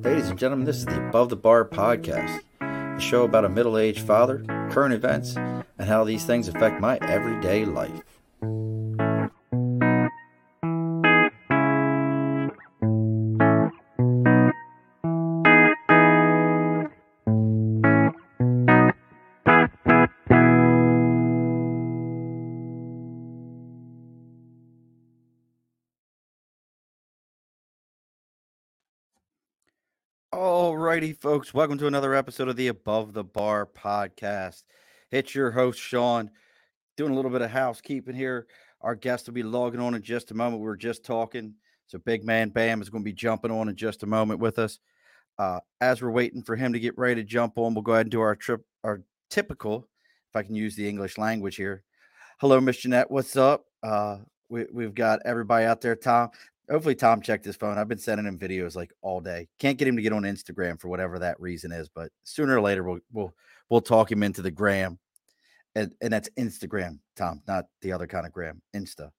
Ladies and gentlemen, this is the Above the Bar podcast, a show about a middle-aged father, current events, and how these things affect my everyday life. Alrighty, folks, welcome to another episode of the Above the Bar podcast. It's your host, Sean, doing a little bit of housekeeping here. Our guest will be logging on in just a moment. We were just talking, so Big Man Bam is going to be jumping on in just a moment with us. As we're waiting for him to get ready to jump on, we'll go ahead and do our typical, if I can use the English language here. Hello, Miss Jeanette. What's up? We've got everybody out there. Tom, hopefully Tom checked his phone. I've been sending him videos like all day. Can't get him to get on Instagram for whatever that reason is, but sooner or later we'll talk him into the gram, and that's Instagram, Tom, not the other kind of gram, Insta.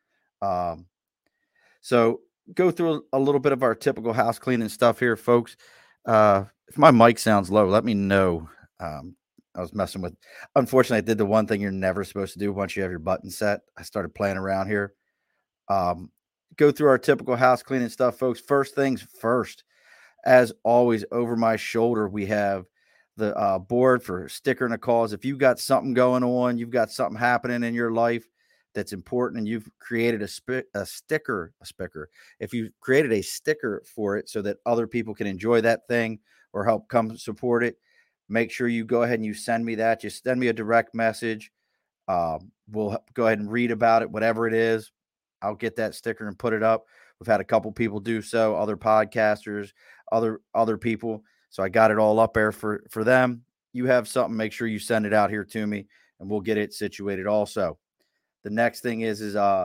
So go through a little bit of our typical house cleaning stuff here, folks. If my mic sounds low, let me know. I was messing with. Unfortunately, I did the one thing you're never supposed to do once you have your button set. I started playing around here. Go through our typical house cleaning stuff, folks. First things first, as always, over my shoulder, we have the board for sticker and a cause. If you've got something going on, you've got something happening in your life that's important, and you've created a sticker. If you've created a sticker for it so that other people can enjoy that thing or help come support it, make sure you go ahead and you send me that. Just send me a direct message. We'll go ahead and read about it, whatever it is. I'll get that sticker and put it up. We've had a couple people do so, other podcasters, other people. So I got it all up there for them. You have something, make sure you send it out here to me, and we'll get it situated also. The next thing is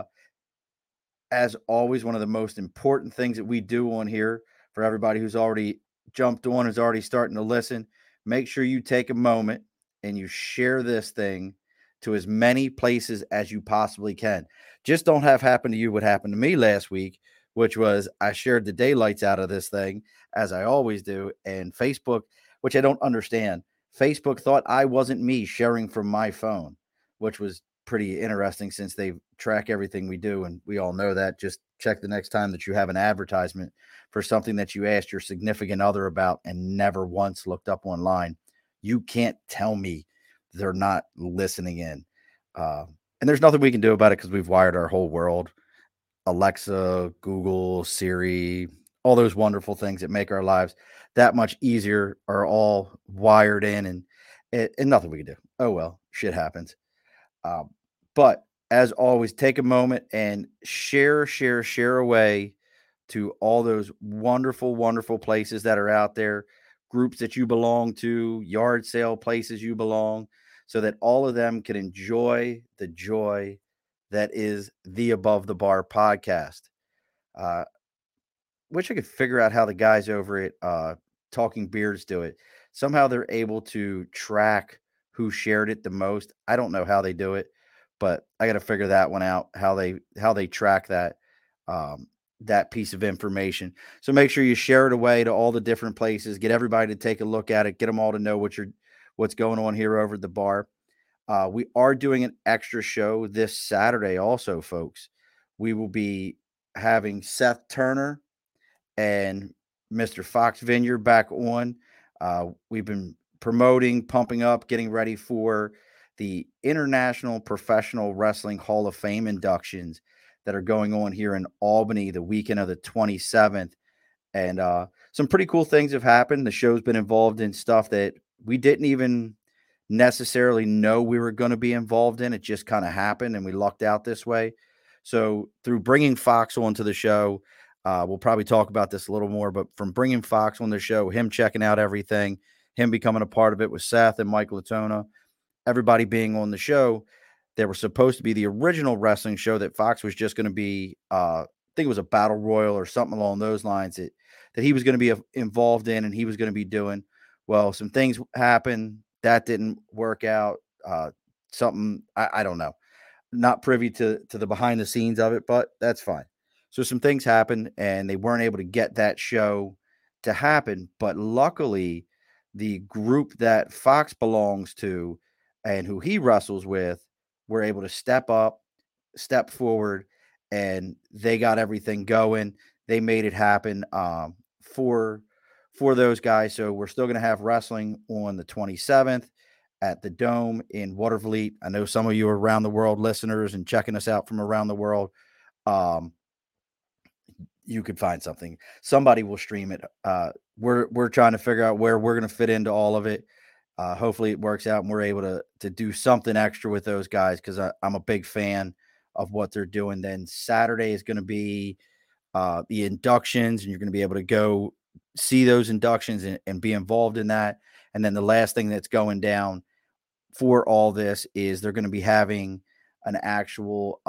as always, one of the most important things that we do on here for everybody who's already jumped on, is already starting to listen. Make sure you take a moment and you share this thing to as many places as you possibly can. Just don't have happen to you what happened to me last week, which was I shared the daylights out of this thing, as I always do. And Facebook, which I don't understand, Facebook thought I wasn't me sharing from my phone, which was pretty interesting since they track everything we do. And we all know that. Just check the next time that you have an advertisement for something that you asked your significant other about and never once looked up online. You can't tell me they're not listening in. And there's nothing we can do about it because we've wired our whole world. Alexa, Google, Siri, all those wonderful things that make our lives that much easier are all wired in, and nothing we can do. Oh, well, shit happens. But as always, take a moment and share away to all those wonderful, wonderful places that are out there, groups that you belong to, yard sale places you belong, so that all of them can enjoy the joy that is the Above the Bar podcast. Wish I could figure out how the guys over at Talking Beards do it. Somehow they're able to track who shared it the most. I don't know how they do it, but I got to figure that one out. How they track that that piece of information. So make sure you share it away to all the different places. Get everybody to take a look at it. Get them all to know what's going on here over at the bar. We are doing an extra show this Saturday, also, folks. We will be having Seth Turner and Mr. Fox Vineyard back on. We've been promoting, pumping up, getting ready for the International Professional Wrestling Hall of Fame inductions that are going on here in Albany the weekend of the 27th. And some pretty cool things have happened. The show's been involved in stuff that we didn't even necessarily know we were going to be involved in. It just kind of happened, and we lucked out this way. So through bringing Fox onto the show, we'll probably talk about this a little more, but from bringing Fox on the show, him checking out everything, him becoming a part of it with Seth and Mike Latona, everybody being on the show, there was supposed to be the original wrestling show that Fox was just going to be, I think it was a battle royal or something along those lines that he was going to be involved in and he was going to be doing. Well, some things happened that didn't work out. Something, I don't know, not privy to the behind the scenes of it, but that's fine. So some things happened and they weren't able to get that show to happen. But luckily, the group that Fox belongs to and who he wrestles with were able to step up, step forward, and they got everything going. They made it happen for those guys. So we're still going to have wrestling on the 27th at the Dome in Watervliet. I know some of you are around the world listeners and checking us out from around the world. You could find something. Somebody will stream it. We're trying to figure out where we're going to fit into all of it. Hopefully it works out and we're able to do something extra with those guys because I'm a big fan of what they're doing. Then Saturday is going to be the inductions, and you're going to be able to go see those inductions and be involved in that. And then the last thing that's going down for all this is they're going to be having an actual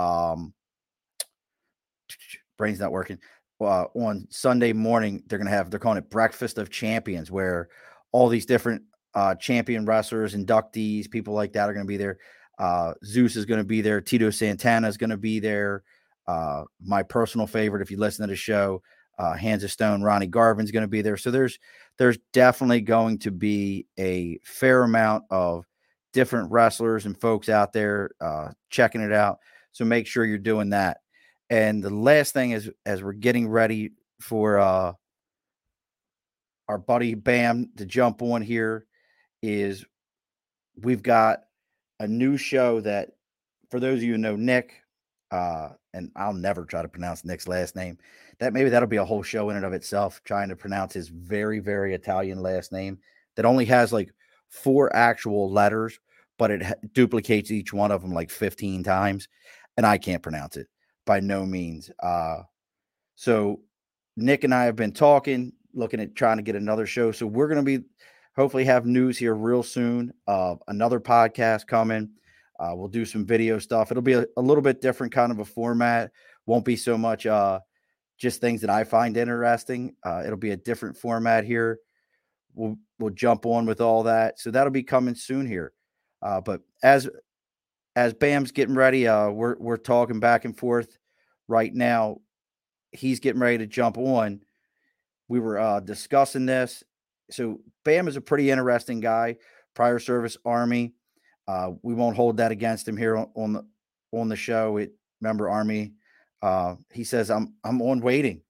brain's not working. On Sunday morning, they're calling it Breakfast of Champions, where all these different champion wrestlers, inductees, people like that are going to be there. Zeus is going to be there. Tito Santana is going to be there. My personal favorite, if you listen to the show, Hands of Stone, Ronnie Garvin's going to be there. So there's definitely going to be a fair amount of different wrestlers and folks out there checking it out. So make sure you're doing that. And the last thing is, as we're getting ready for our buddy Bam to jump on here, is we've got a new show that, for those of you who know Nick, and I'll never try to pronounce Nick's last name, that'll be a whole show in and of itself, trying to pronounce his very, very Italian last name that only has like 4 actual letters, but it duplicates each one of them like 15 times, and I can't pronounce it by no means. So Nick and I have been talking, looking at trying to get another show. So we're going to be hopefully have news here real soon of another podcast coming. We'll do some video stuff. It'll be a little bit different kind of a format. Won't be so much just things that I find interesting. It'll be a different format here. We'll jump on with all that. So that'll be coming soon here. But as Bam's getting ready, we're talking back and forth right now. He's getting ready to jump on. We were discussing this. So Bam is a pretty interesting guy. Prior service Army. We won't hold that against him here on the show. Remember Army. He says I'm on waiting.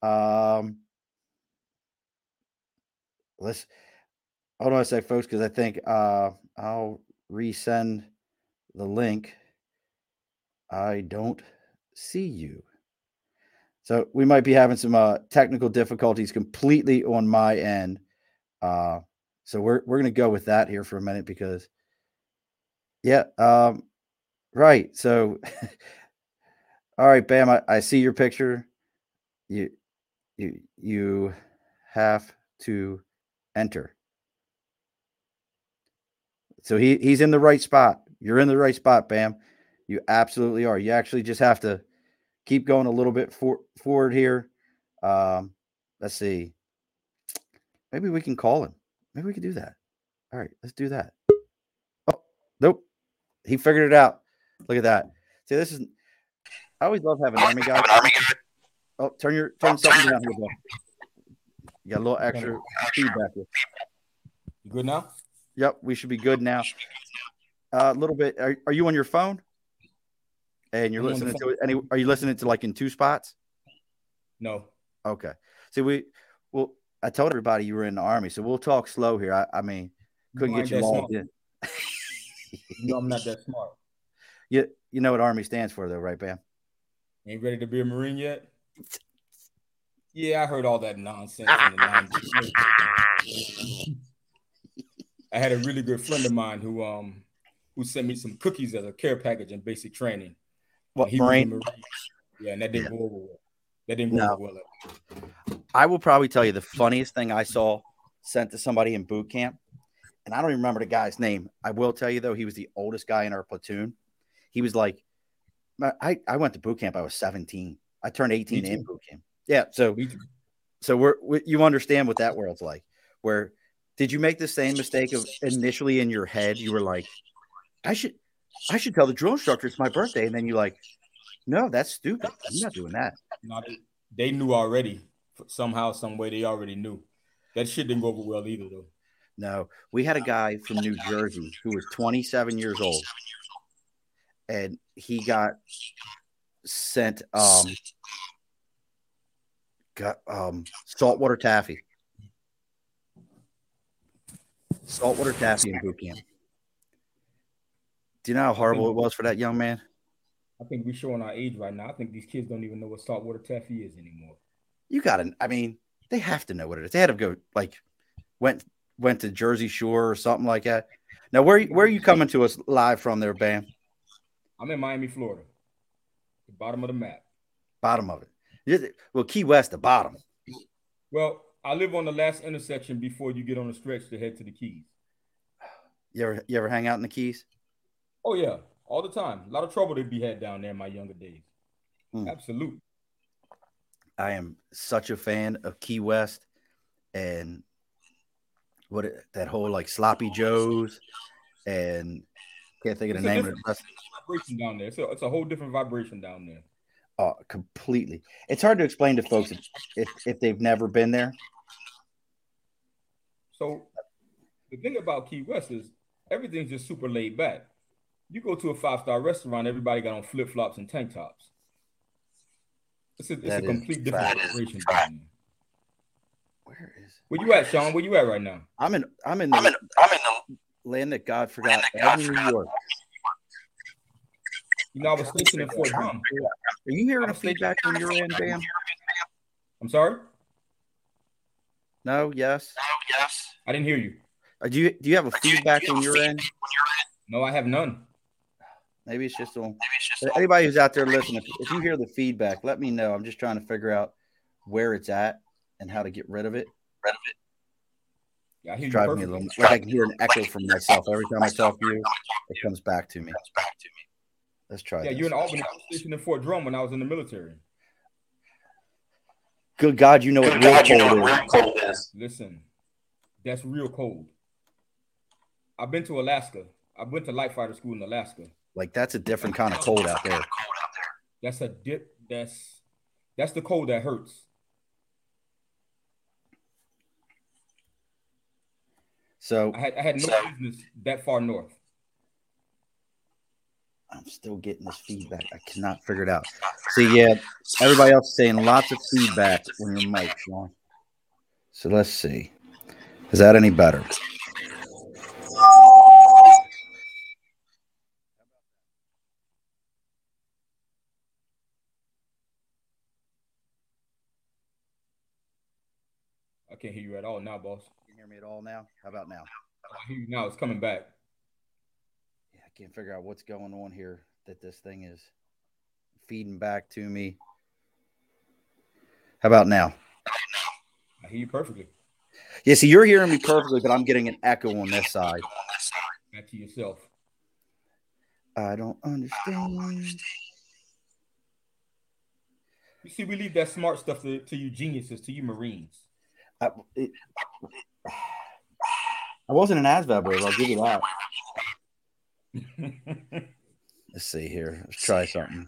Let's hold on a sec, folks, because I think I'll resend the link. I don't see you. So we might be having some technical difficulties completely on my end. So we're going to go with that here for a minute because, yeah, right. So, all right, Bam, I see your picture. You have to enter. So he's in the right spot. You're in the right spot, Bam. You absolutely are. You actually just have to keep going a little bit forward here. Let's see. Maybe we can call him. Maybe we can do that. All right, let's do that. Oh, nope. He figured it out. Look at that. See, I always love having Army guys. Oh, turn something down here, bro. You got a little extra feedback here. You good now? Yep, we should be good now. A little bit. Are you on your phone? And you're listening to it? Are you listening to like in 2 spots? No. Okay. See, I told everybody you were in the Army, so we'll talk slow here. I mean, couldn't get you logged in. No, I'm not that smart. You know what Army stands for, though, right, Bam? Ain't ready to be a Marine yet? Yeah, I heard all that nonsense in the 90s. I had a really good friend of mine who sent me some cookies as a care package in basic training. What, Marine? Yeah, and that didn't go over well. That didn't go over well. I will probably tell you the funniest thing I saw sent to somebody in boot camp, and I don't even remember the guy's name. I will tell you, though, he was the oldest guy in our platoon. He was like, I went to boot camp. I was 17. I turned 18 in boot camp. Yeah, so you understand what that world's like. Where did you make the same mistake of initially in your head? You were like, I should tell the drill instructor it's my birthday, and then you like, no, that's stupid. I'm not doing that. No, they knew already. Somehow, some way, they already knew. That shit didn't go over well either, though. No, we had a guy from New Jersey who was 27 years old, and he got sent saltwater taffy in boot camp. Do you know how horrible it was for that young man? I think we're showing our age right now. I think these kids don't even know what saltwater taffy is anymore. They have to know what it is. They had to go went to Jersey Shore or something like that. Now, where are you coming to us live from there, Bam? I'm in Miami, Florida. The bottom of the map. Bottom of it. Well, Key West, the bottom. Well, I live on the last intersection before you get on the stretch to head to the Keys. You ever hang out in the Keys? Oh, yeah. All the time. A lot of trouble to be had down there in my younger days. Absolutely. I am such a fan of Key West and that whole like Sloppy Joe's, and can't think of the name of it. Vibration down there. It's a whole different vibration down there. Oh, completely. It's hard to explain to folks if they've never been there. So the thing about Key West is everything's just super laid back. You go to a 5-star restaurant, everybody got on flip-flops and tank tops. It's a complete different vibration down there. Where you at, Sean? Where you at right now? I'm in the land that God forgot, New York. You know, I was stationed in Fort Drum. Are you hearing a feedback when you're in, Bam? I'm sorry? No, yes. I didn't hear you. Do you have a feedback when you're in? No, I have none. Maybe it's just on. Anybody who's out there listening, if you hear the feedback, let me know. I'm just trying to figure out where it's at and how to get rid of it. Yeah, I hear you driving me a little. Like I can hear an echo from myself every time I talk to you. It comes back to me. Let's try. Yeah, you're in Albany. I was stationed in Fort Drum when I was in the military. Good God, you know what real cold is. Listen, that's real cold. I've been to Alaska. I went to light fighter school in Alaska. Like that's a different kind of cold out there. That's a dip. That's the cold that hurts. So I had no business that far north. I'm still getting this feedback. I cannot figure it out. See, yeah, everybody else is saying lots of feedback on your mic, Sean. So let's see. Is that any better? I can't hear you at all now, boss. You can hear me at all now? How about now? I hear you now. It's coming back. Yeah, I can't figure out what's going on here that this thing is feeding back to me. How about now? I hear you perfectly. Yeah, see, you're hearing me perfectly, but I'm getting an echo on this side. Back to yourself. I don't understand. You see, we leave that smart stuff to you geniuses, to you Marines. I wasn't an ASVAB wave. I'll give you that. Let's see here. Let's try something.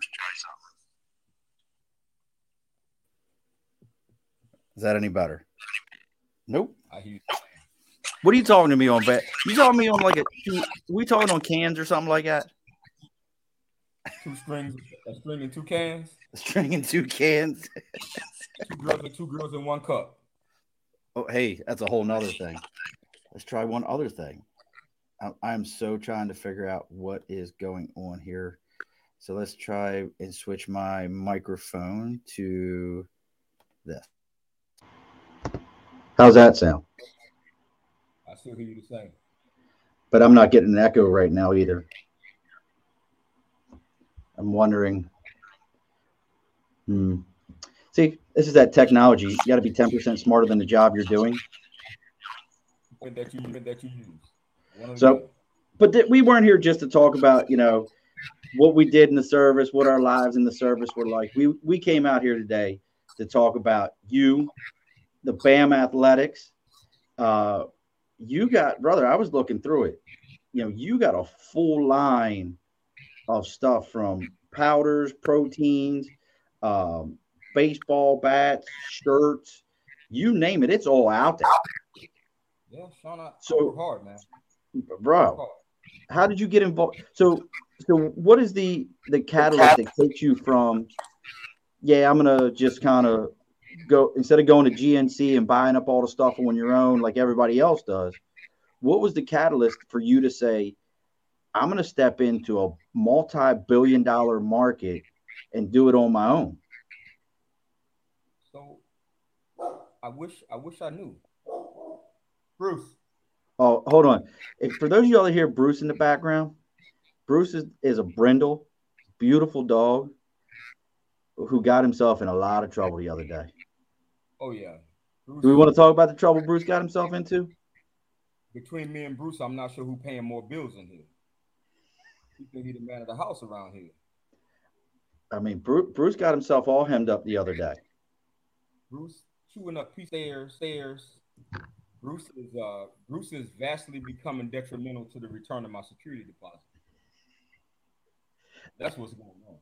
Is that any better? Nope. What are you talking to me on? You talking to me on like we talking on cans or something like that? 2 strings, a string and 2 cans. A string and 2 cans. 2 girls in 1 cup. Oh, hey, that's a whole nother thing. Let's try one other thing. I'm so trying to figure out what is going on here. So let's try and switch my microphone to this. How's that sound? I still hear you the same. But I'm not getting an echo right now either. I'm wondering. See, this is that technology. You got to be 10% smarter than the job you're doing. That you use. So, but we weren't here just to talk about, what we did in the service, what our lives in the service were like. We came out here today to talk about you, the BAM Athletics. You got, brother, I was looking through it. You got a full line of stuff from powders, proteins, baseball bats, shirts, You name it, it's all out there. Yeah, Sean, I So, work hard, man. bro, how did you get involved? So what is the catalyst that takes you from, yeah, I'm gonna just kind of go, instead of going to GNC and buying up all the stuff on your own like everybody else does? What was the catalyst for you to say, I'm going to step into a multi-billion-dollar market and do it on my own? So I wish I knew. Bruce. Oh, hold on. For those of y'all that hear Bruce in the background, Bruce is a brindle, beautiful dog who got himself in a lot of trouble the other day. Oh, yeah. Bruce, do we want to talk about the trouble Bruce got himself into? Between me and Bruce, I'm not sure who's paying more bills in here. He think he's the man of the house around here. I mean, Bruce got himself all hemmed up the other day. Bruce chewing up stairs. Bruce is vastly becoming detrimental to the return of my security deposit. That's what's going on.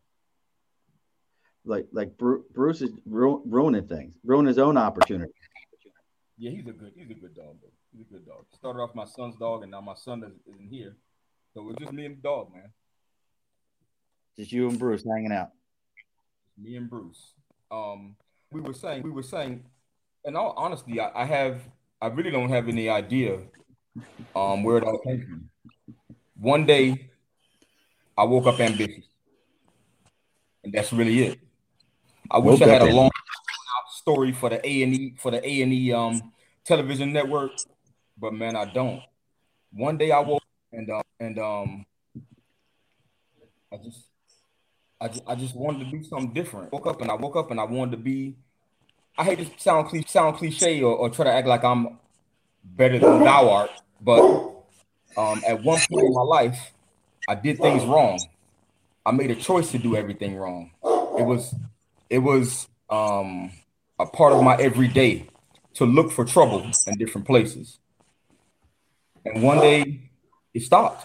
Like Bruce is ruining things, ruining his own opportunity. Yeah, he's a good dog, though. He's a good dog. Started off my son's dog, and now my son isn't here. So it's just me and the dog, man. Just you and Bruce hanging out. Me and Bruce. We were saying, in all honesty, I really don't have any idea where it all came from. One day, I woke up ambitious, and that's really it. I wish I had a long story for the A&E television network, but man, I don't. One day I woke up and I just wanted to do something different. Woke up and I wanted to be. I hate to sound cliche or try to act like I'm better than thou art, but at one point in my life, I did things wrong. I made a choice to do everything wrong. It was a part of my everyday to look for trouble in different places. And one day it stopped.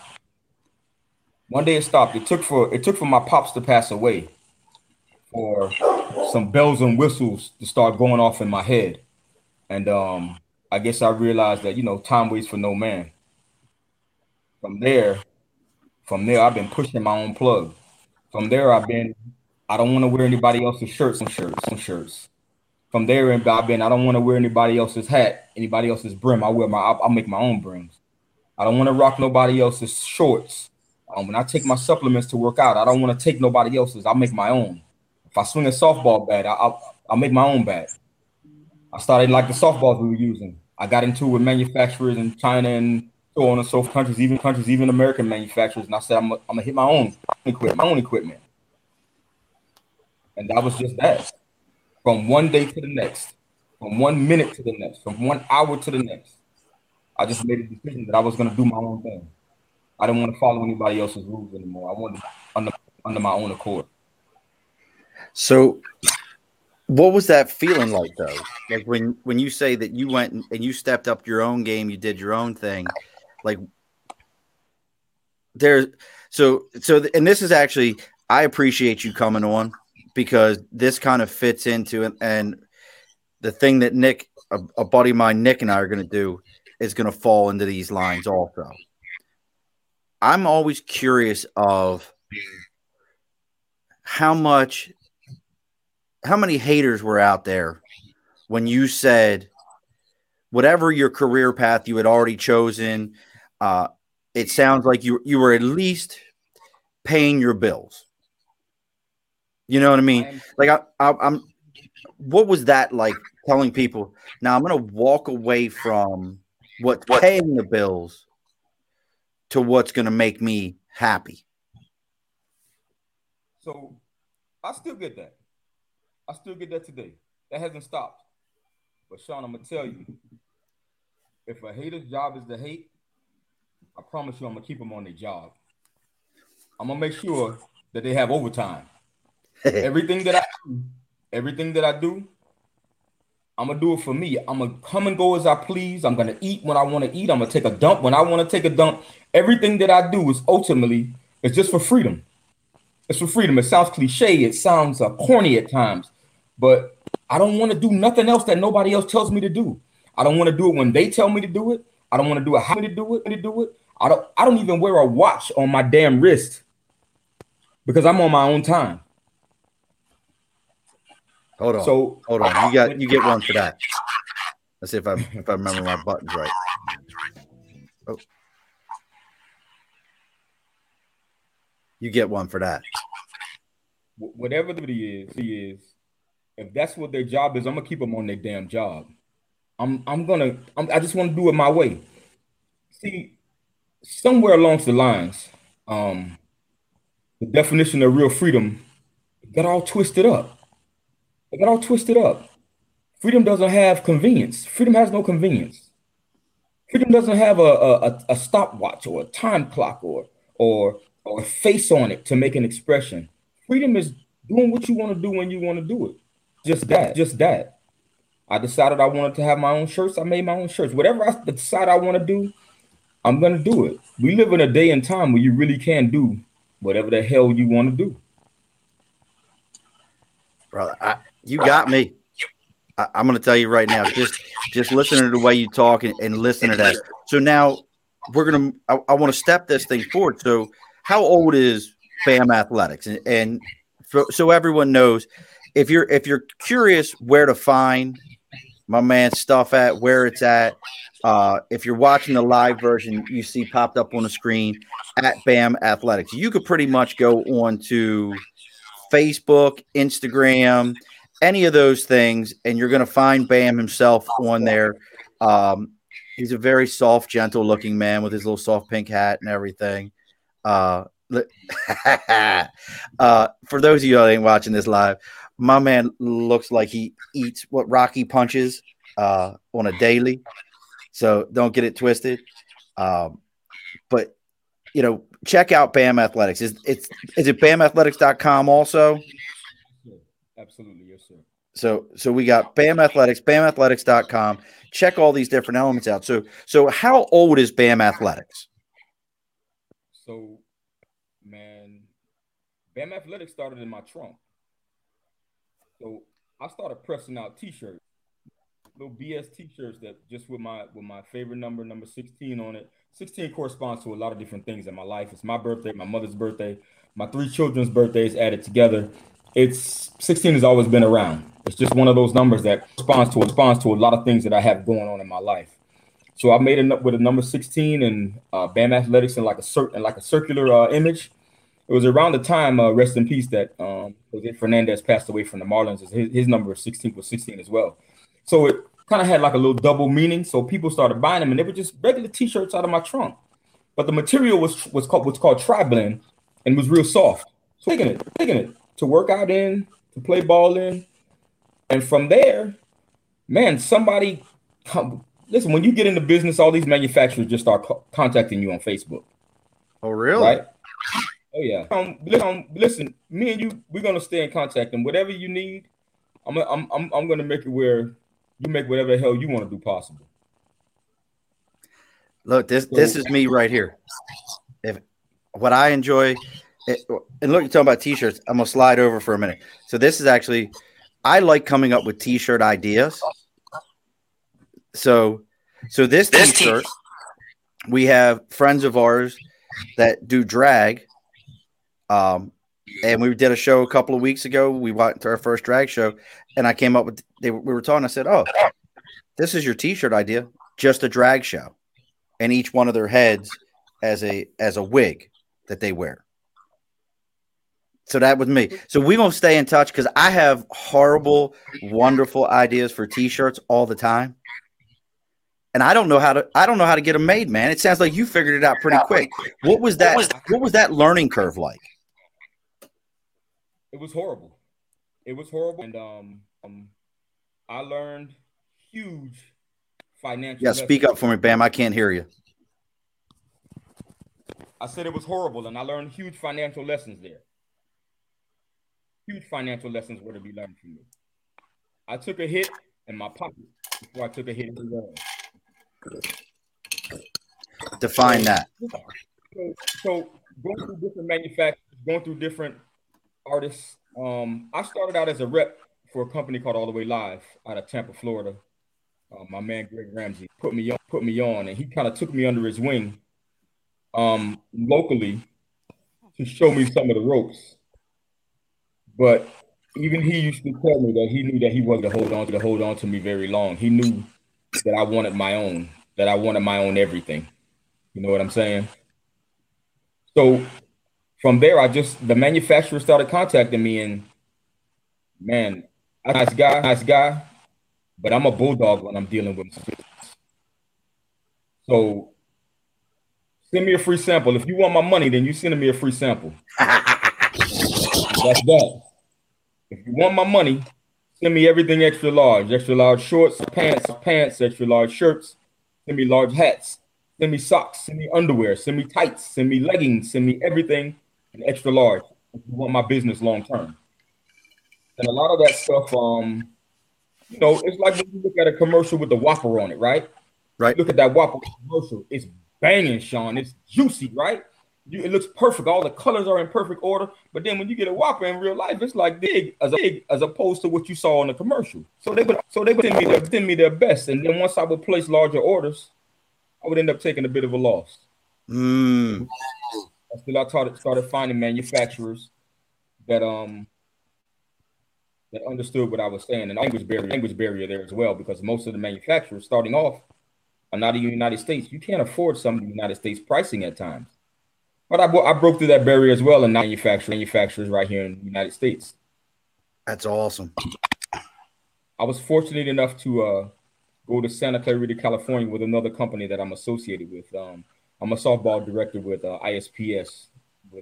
It took for my pops to pass away for some bells and whistles to start going off in my head. And I guess I realized that, time waits for no man. From there, I've been pushing my own plug. From there, I don't want to wear anybody else's shirts. From there, I don't want to wear anybody else's hat, anybody else's brim. I'll make my own brims. I don't want to rock nobody else's shorts. When I take my supplements to work out, I don't want to take nobody else's. I'll make my own. If I swing a softball bat, I'll make my own bat. I started like the softballs we were using. I got into it with manufacturers in China and so on and so forth, even American manufacturers. And I said, I'm gonna hit my own equipment. And that was just that. From one day to the next, from 1 minute to the next, from 1 hour to the next, I just made a decision that I was gonna do my own thing. I didn't want to follow anybody else's rules anymore. I wanted under my own accord. So what was that feeling like, though? Like when you say that you went and you stepped up your own game, you did your own thing, like and this is actually, I appreciate you coming on because this kind of fits into it. And the thing that Nick, a buddy of mine, Nick and I are going to do is going to fall into these lines also. I'm always curious of how many haters were out there when you said whatever your career path you had already chosen, it sounds like you were at least paying your bills. You know what I mean? Like I'm what was that like, telling people, now I'm going to walk away from what's paying the bills to what's going to make me happy? So I still get that. I still get that today. That hasn't stopped. But Sean, I'm going to tell you, if a hater's job is to hate, I promise you I'm going to keep them on their job. I'm going to make sure that they have overtime. Everything that I do, I'm going to do it for me. I'm going to come and go as I please. I'm going to eat when I want to eat. I'm going to take a dump when I want to take a dump. Everything that I do is ultimately, it's just for freedom. It's for freedom. It sounds cliche. It sounds corny at times. But I don't want to do nothing else that nobody else tells me to do. I don't want to do it when they tell me to do it. I don't want to do it how to do it. I don't even wear a watch on my damn wrist because I'm on my own time. Hold on. You get one for that. Let's see if I remember my buttons right. Oh. You get one for that. Whatever he is, if that's what their job is, I'm gonna keep them on their damn job. I just want to do it my way. See, somewhere along the lines, the definition of real freedom got all twisted up. It got all twisted up. Freedom doesn't have convenience. Freedom has no convenience. Freedom doesn't have a stopwatch or a time clock or a face on it to make an expression. Freedom is doing what you want to do when you want to do it. Just that. I decided I wanted to have my own shirts. I made my own shirts. Whatever I decide I want to do, I'm going to do it. We live in a day and time where you really can do whatever the hell you want to do. Brother, you got me. I'm going to tell you right now, just listening to the way you talk and listen to that. So now I want to step this thing forward. So how old is BAM Athletics? And so everyone knows, if you're curious where to find my man's stuff at, where it's at, if you're watching the live version, you see popped up on the screen at BAM Athletics. You could pretty much go on to Facebook, Instagram, any of those things, and you're going to find BAM himself on there. He's a very soft, gentle-looking man with his little soft pink hat and everything. For those of you that ain't watching this live, my man looks like he eats what Rocky punches on a daily. So don't get it twisted. But check out BAM Athletics. Is it BAMathletics.com also? Absolutely, yes, sir. So we got BAM Athletics, BAMathletics.com. Check all these different elements out. So how old is BAM Athletics? So, man, BAM Athletics started in my trunk. So I started pressing out T-shirts, little BS T-shirts that just with my favorite number 16 on it. 16 corresponds to a lot of different things in my life. It's my birthday, my mother's birthday, my 3 children's birthdays added together. 16 has always been around. It's just one of those numbers that responds to a lot of things that I have going on in my life. So I made it up with a number 16 and BAM Athletics in like a circular image. It was around the time, rest in peace, that Jose Fernandez passed away from the Marlins. His number 16 was 16 as well. So it kind of had like a little double meaning. So people started buying them, and they were just regular T-shirts out of my trunk. But the material was called Tri-Blend and was real soft. So taking it to work out in, to play ball in. And from there, man, listen, when you get into business, all these manufacturers just start contacting you on Facebook. Oh, really? Right? Oh, yeah. Listen, me and you, we're gonna stay in contact, and whatever you need, I'm gonna make it where you make whatever the hell you want to do possible. Look, this is me right here. If what I enjoy, and look, you're talking about T-shirts. I'm gonna slide over for a minute. So this is actually, I like coming up with T-shirt ideas. So this T-shirt, we have friends of ours that do drag. And we did a show a couple of weeks ago. We went to our first drag show, and I came up with we were talking. I said, "Oh, this is your T-shirt idea, just a drag show, and each one of their heads as a wig that they wear." So that was me. So we're gonna stay in touch because I have horrible, wonderful ideas for T-shirts all the time. And I don't know how to get them made, man. It sounds like you figured it out pretty quick. What was that learning curve like? It was horrible. And I learned huge financial lessons. Speak up for me, Bam. I can't hear you. I said it was horrible, and I learned huge financial lessons there. Huge financial lessons were to be learned from me. I took a hit in my pocket before I took a hit in the wall. Define that. So going through different manufacturers, going through different artists. I started out as a rep for a company called All the Way Live out of Tampa, Florida. My man Greg Ramsey put me on, and he kind of took me under his wing locally to show me some of the ropes. But even he used to tell me that he knew that he wasn't going to hold on to me very long. He knew that I wanted my own, everything. You know what I'm saying? So from there, the manufacturer started contacting me, and man, nice guy, but I'm a bulldog when I'm dealing with him. So send me a free sample. If you want my money, then you send me a free sample. That's that. If you want my money, send me everything extra large shorts, pants, extra large shirts, send me large hats, send me socks, send me underwear, send me tights, send me leggings, send me everything in extra large. If you want my business long term. And a lot of that stuff, it's like when you look at a commercial with the Whopper on it, right? Right. Look at that Whopper commercial. It's banging, Sean. It's juicy, right? It looks perfect. All the colors are in perfect order. But then when you get a Whopper in real life, it's like big as opposed to what you saw on the commercial. So they would send me their best. And then once I would place larger orders, I would end up taking a bit of a loss. Until I started finding manufacturers that understood what I was saying, and language barrier there as well, because most of the manufacturers starting off are not in the United States. You can't afford some of the United States pricing at times. But I broke through that barrier as well, and now manufacturers right here in the United States. That's awesome. I was fortunate enough to go to Santa Clarita, California with another company that I'm associated with. I'm a softball director with ISPS, with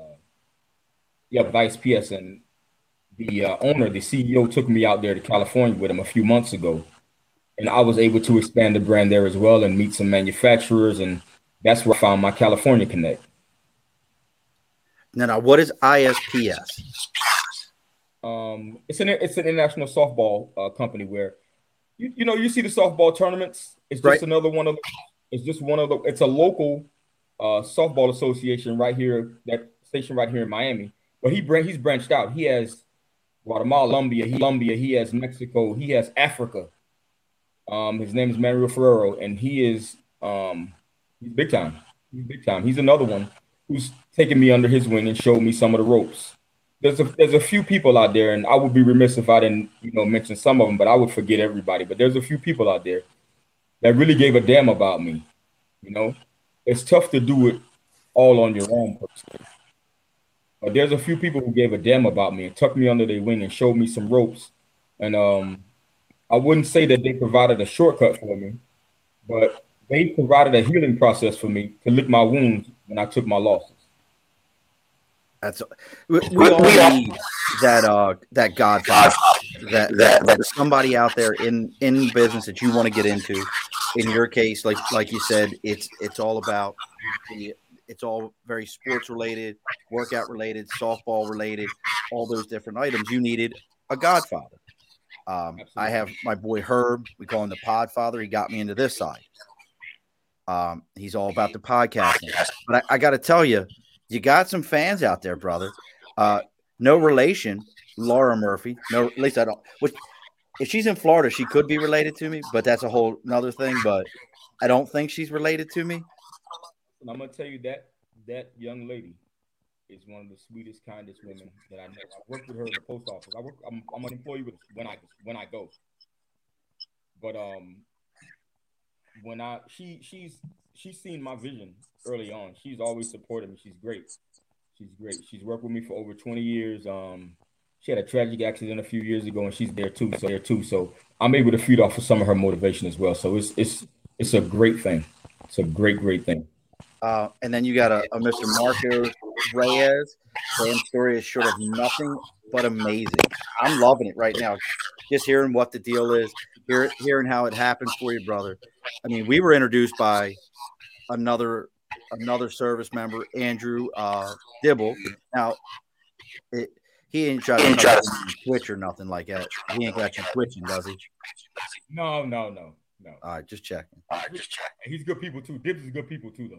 ISPS, and the owner, the CEO, took me out there to California with him a few months ago, and I was able to expand the brand there as well and meet some manufacturers, and that's where I found my California connect. Now, what is ISPS? It's an international softball company where you see the softball tournaments. It's just another one of. It's a local softball association right here. That station right here in Miami. But he's branched out. He has Guatemala, Colombia. He has Mexico. He has Africa. His name is Manuel Ferrero, and he is he's big time. He's another one who's taken me under his wing and showed me some of the ropes. There's a few people out there, and I would be remiss if I didn't mention some of them, but I would forget everybody. But there's a few people out there that really gave a damn about me. It's tough to do it all on your own personally. But there's a few people who gave a damn about me and tucked me under their wing and showed me some ropes. And I wouldn't say that they provided a shortcut for me, but they provided a healing process for me to lick my wounds when I took my losses. We all need that Godfather, that somebody out there in business that you want to get into. In your case, like you said, it's all about it's all very sports related, workout related, softball related, all those different items. You needed a Godfather. I have my boy Herb. We call him the Podfather. He got me into this side. He's all about the podcasting. But I got to tell you, you got some fans out there, brother. No relation, Laura Murphy. No, at least I don't. If she's in Florida, she could be related to me, but that's a whole another thing. But I don't think she's related to me. I'm gonna tell you that young lady is one of the sweetest, kindest women that I know. I worked with her in the post office. I'm an employee with when I go. But she's seen my vision early on. She's always supported me. She's great. She's worked with me for over 20 years. She had a tragic accident a few years ago, and she's there too. So I'm able to feed off of some of her motivation as well. So it's a great thing. It's a great thing. And then you got a Mr. Marco Reyes. Sam's story is short of nothing but amazing. I'm loving it right now. Just hearing what the deal is, hearing how it happened for you, brother. I mean, we were introduced by another service member, Andrew Dibble. Now, he ain't trying to Twitch or nothing like that. He ain't got you twitching, does he? No. All right, just checking. He's good people too. Dibs is good people too, though.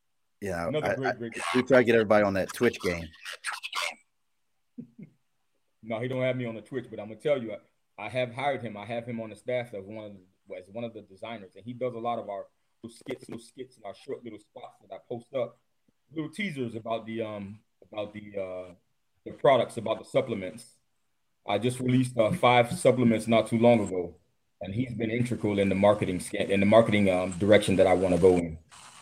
Yeah, we try to get everybody on that Twitch game. No, he don't have me on the Twitch, but I'm gonna tell you, I have hired him. I have him on the staff as one of the designers, and he does a lot of our little skits and our short little spots that I post up, little teasers about the products, about the supplements. I just released 5 supplements not too long ago, and he's been integral in the marketing direction that I want to go in.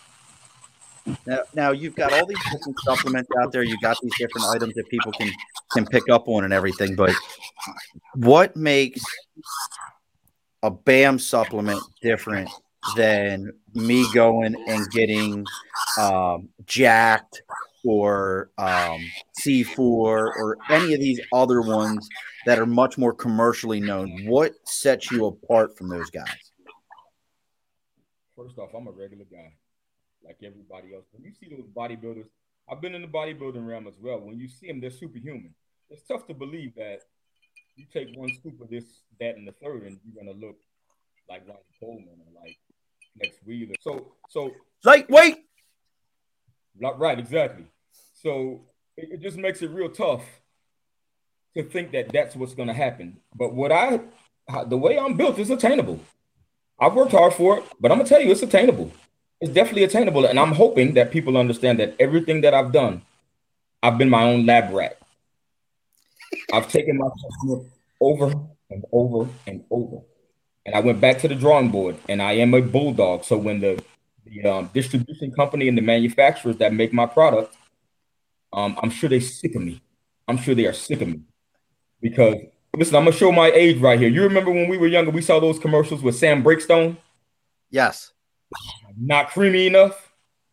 Now you've got all these different supplements out there. You got these different items that people can pick up on and everything. But what makes a BAM supplement different than me going and getting Jacked or C4 or any of these other ones that are much more commercially known? What sets you apart from those guys? First off, I'm a regular guy, like everybody else. When you see those bodybuilders, I've been in the bodybuilding realm as well. When you see them, they're superhuman. It's tough to believe that you take one scoop of this, that, and the third, and you're gonna look like Ronnie Coleman or like Lex Wheeler. So lightweight. Right, exactly. So it just makes it real tough to think that that's what's gonna happen. But the way I'm built is attainable. I've worked hard for it, but I'm gonna tell you, it's attainable. It's definitely attainable, and I'm hoping that people understand that everything that I've done, I've been my own lab rat. I've taken my assessment over and over and over, and I went back to the drawing board. And I am a bulldog. So when the distribution company and the manufacturers that make my product, I'm sure they're sick of me. I'm sure they are sick of me because listen, I'm gonna show my age right here. You remember when we were younger, we saw those commercials with Sam Breakstone? Yes. Not creamy enough.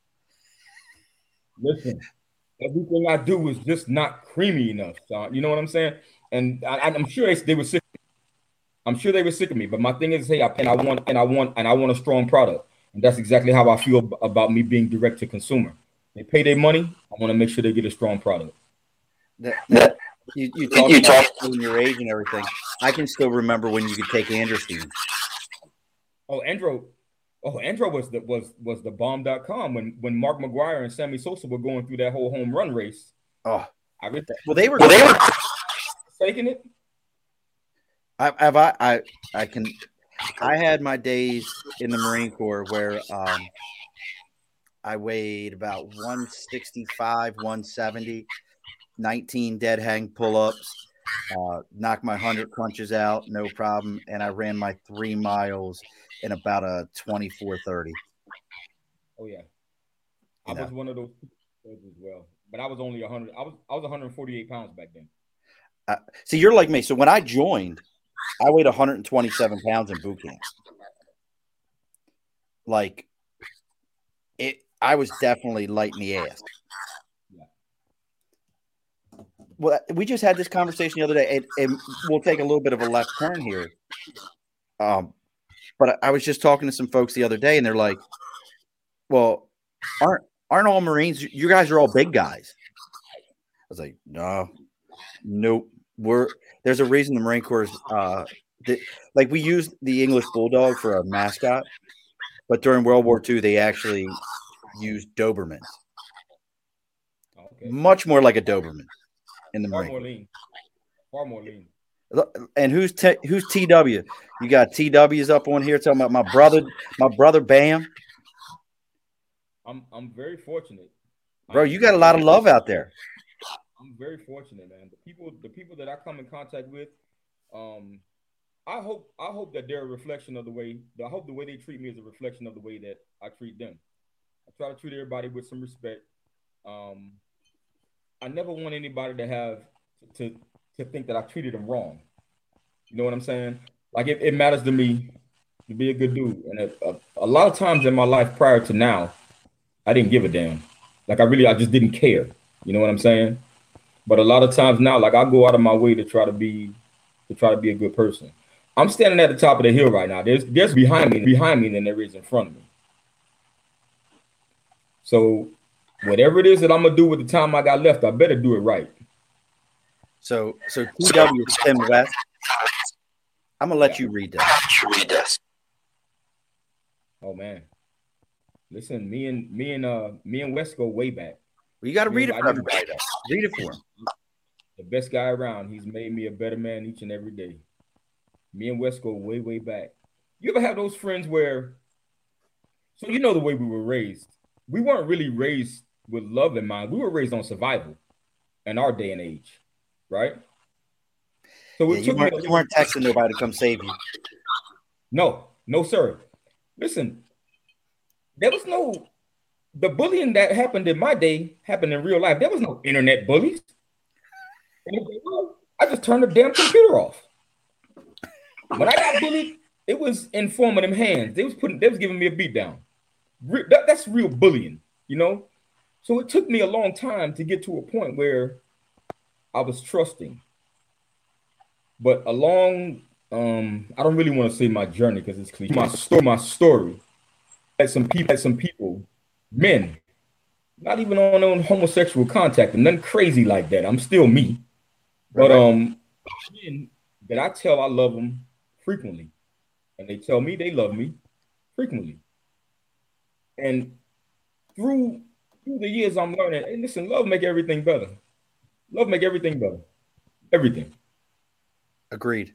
Listen, everything I do is just not creamy enough. So, you know what I'm saying? And I'm sure they were sick. I'm sure they were sick of me. But my thing is, hey, I want a strong product, and that's exactly how I feel about me being direct to consumer. They pay their money. I want to make sure they get a strong product. You talk about your age and everything. I can still remember when you could take Androstein. Oh, Andro was the bomb.com when Mark McGuire and Sammy Sosa were going through that whole home run race. Oh, they were taking it. I had my days in the Marine Corps where I weighed about 165, 170, 19 dead hang pull-ups, knocked my 100 crunches out, no problem, and I ran my 3 miles in about a 24:30. Oh yeah, I was one of those as well, but I was only 100. I was 148 pounds back then. See, you're like me. So when I joined, I weighed 127 pounds in boot camp. Like I was definitely light in the ass. Well, we just had this conversation the other day, and we'll take a little bit of a left turn here. But I was just talking to some folks the other day, and they're like, "Well, aren't all Marines? You guys are all big guys." I was like, "Nope. There's a reason the Marine Corps is like we used the English Bulldog for a mascot, but during World War II they actually used Dobermans. Okay. Much more like a Doberman in the Marine Corps. Far more lean. And who's TW? You got TWs up on here talking about my brother Bam. I'm very fortunate. Bro, you got a lot of love out there. I'm very fortunate, man. The people that I come in contact with, I hope that they're a reflection of the way they treat me is a reflection of the way that I treat them. I try to treat everybody with some respect. I never want anybody to think that I treated them wrong. You know what I'm saying? Like it matters to me to be a good dude. And a lot of times in my life prior to now, I didn't give a damn. Like I just didn't care. You know what I'm saying? But a lot of times now, like I go out of my way to try to be a good person. I'm standing at the top of the hill right now. There's behind me than there is in front of me. So whatever it is that I'm gonna do with the time I got left, I better do it right. So TW is Tim West. I'm gonna let you read this. Oh man, listen, me and West go way back. Well, you got to read it for everybody. Read it for him. the best guy around. He's made me a better man each and every day. Me and Wes go way, way back. You ever have those friends where, so you know the way we were raised. We weren't really raised with love in mind. We were raised on survival in our day and age, right? So yeah, you weren't texting nobody to come save you. No, no, sir. Listen, there was no, the bullying that happened in my day happened in real life. There was no internet bullies. I just turned the damn computer off. When I got bullied, it was in form of them hands. They was giving me a beat down. That's real bullying, you know? So it took me a long time to get to a point where I was trusting. But along, I don't really want to say my journey because it's cliche. My story. Had some people, men, not even on homosexual contact, and nothing crazy like that. I'm still me. But men that I tell I love them frequently, and they tell me they love me frequently. And through the years, I'm learning. Hey, listen, love make everything better. Love make everything better. Everything. Agreed.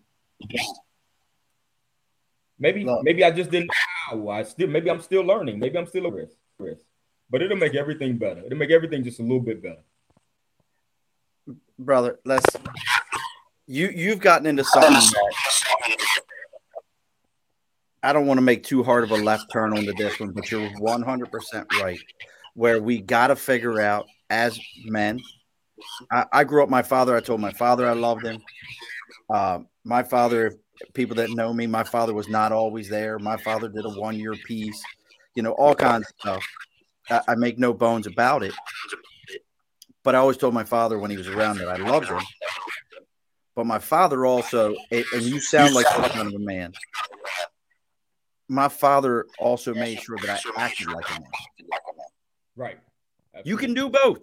Maybe I just didn't. Maybe I'm still learning. Maybe I'm still a risk. But it'll make everything better. It'll make everything just a little bit better. Brother, you've gotten into something that I don't want to make too hard of a left turn onto this one, but you're 100% right. Where we got to figure out as men. I grew up. My father. I told my father I loved him. My father. People that know me, my father was not always there. My father did a 1-year piece, all kinds of stuff. I make no bones about it. But I always told my father when he was around that I loved him. But my father also, and you sound like that kind of a man. My father also made sure that I acted like a man. Right. Absolutely. You can do both.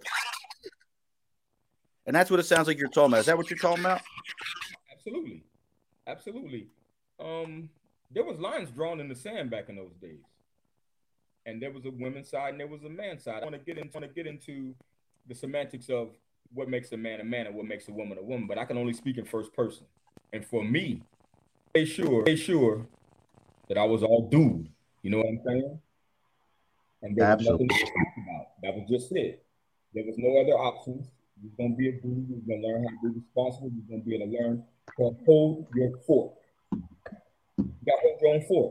And that's what it sounds like you're talking about. Is that what you're talking about? Absolutely. Absolutely. There was lines drawn in the sand back in those days. And there was a women's side and there was a man's side. I want to get into the semantics of what makes a man and what makes a woman, but I can only speak in first person. And for me, make sure that I was all dude. You know what I'm saying? And there was nothing to talk about. That was just it. There was no other options. You're going to be a dude. You're going to learn how to be responsible. You're going to be able to learn to hold your fort. You got to hold your own fort.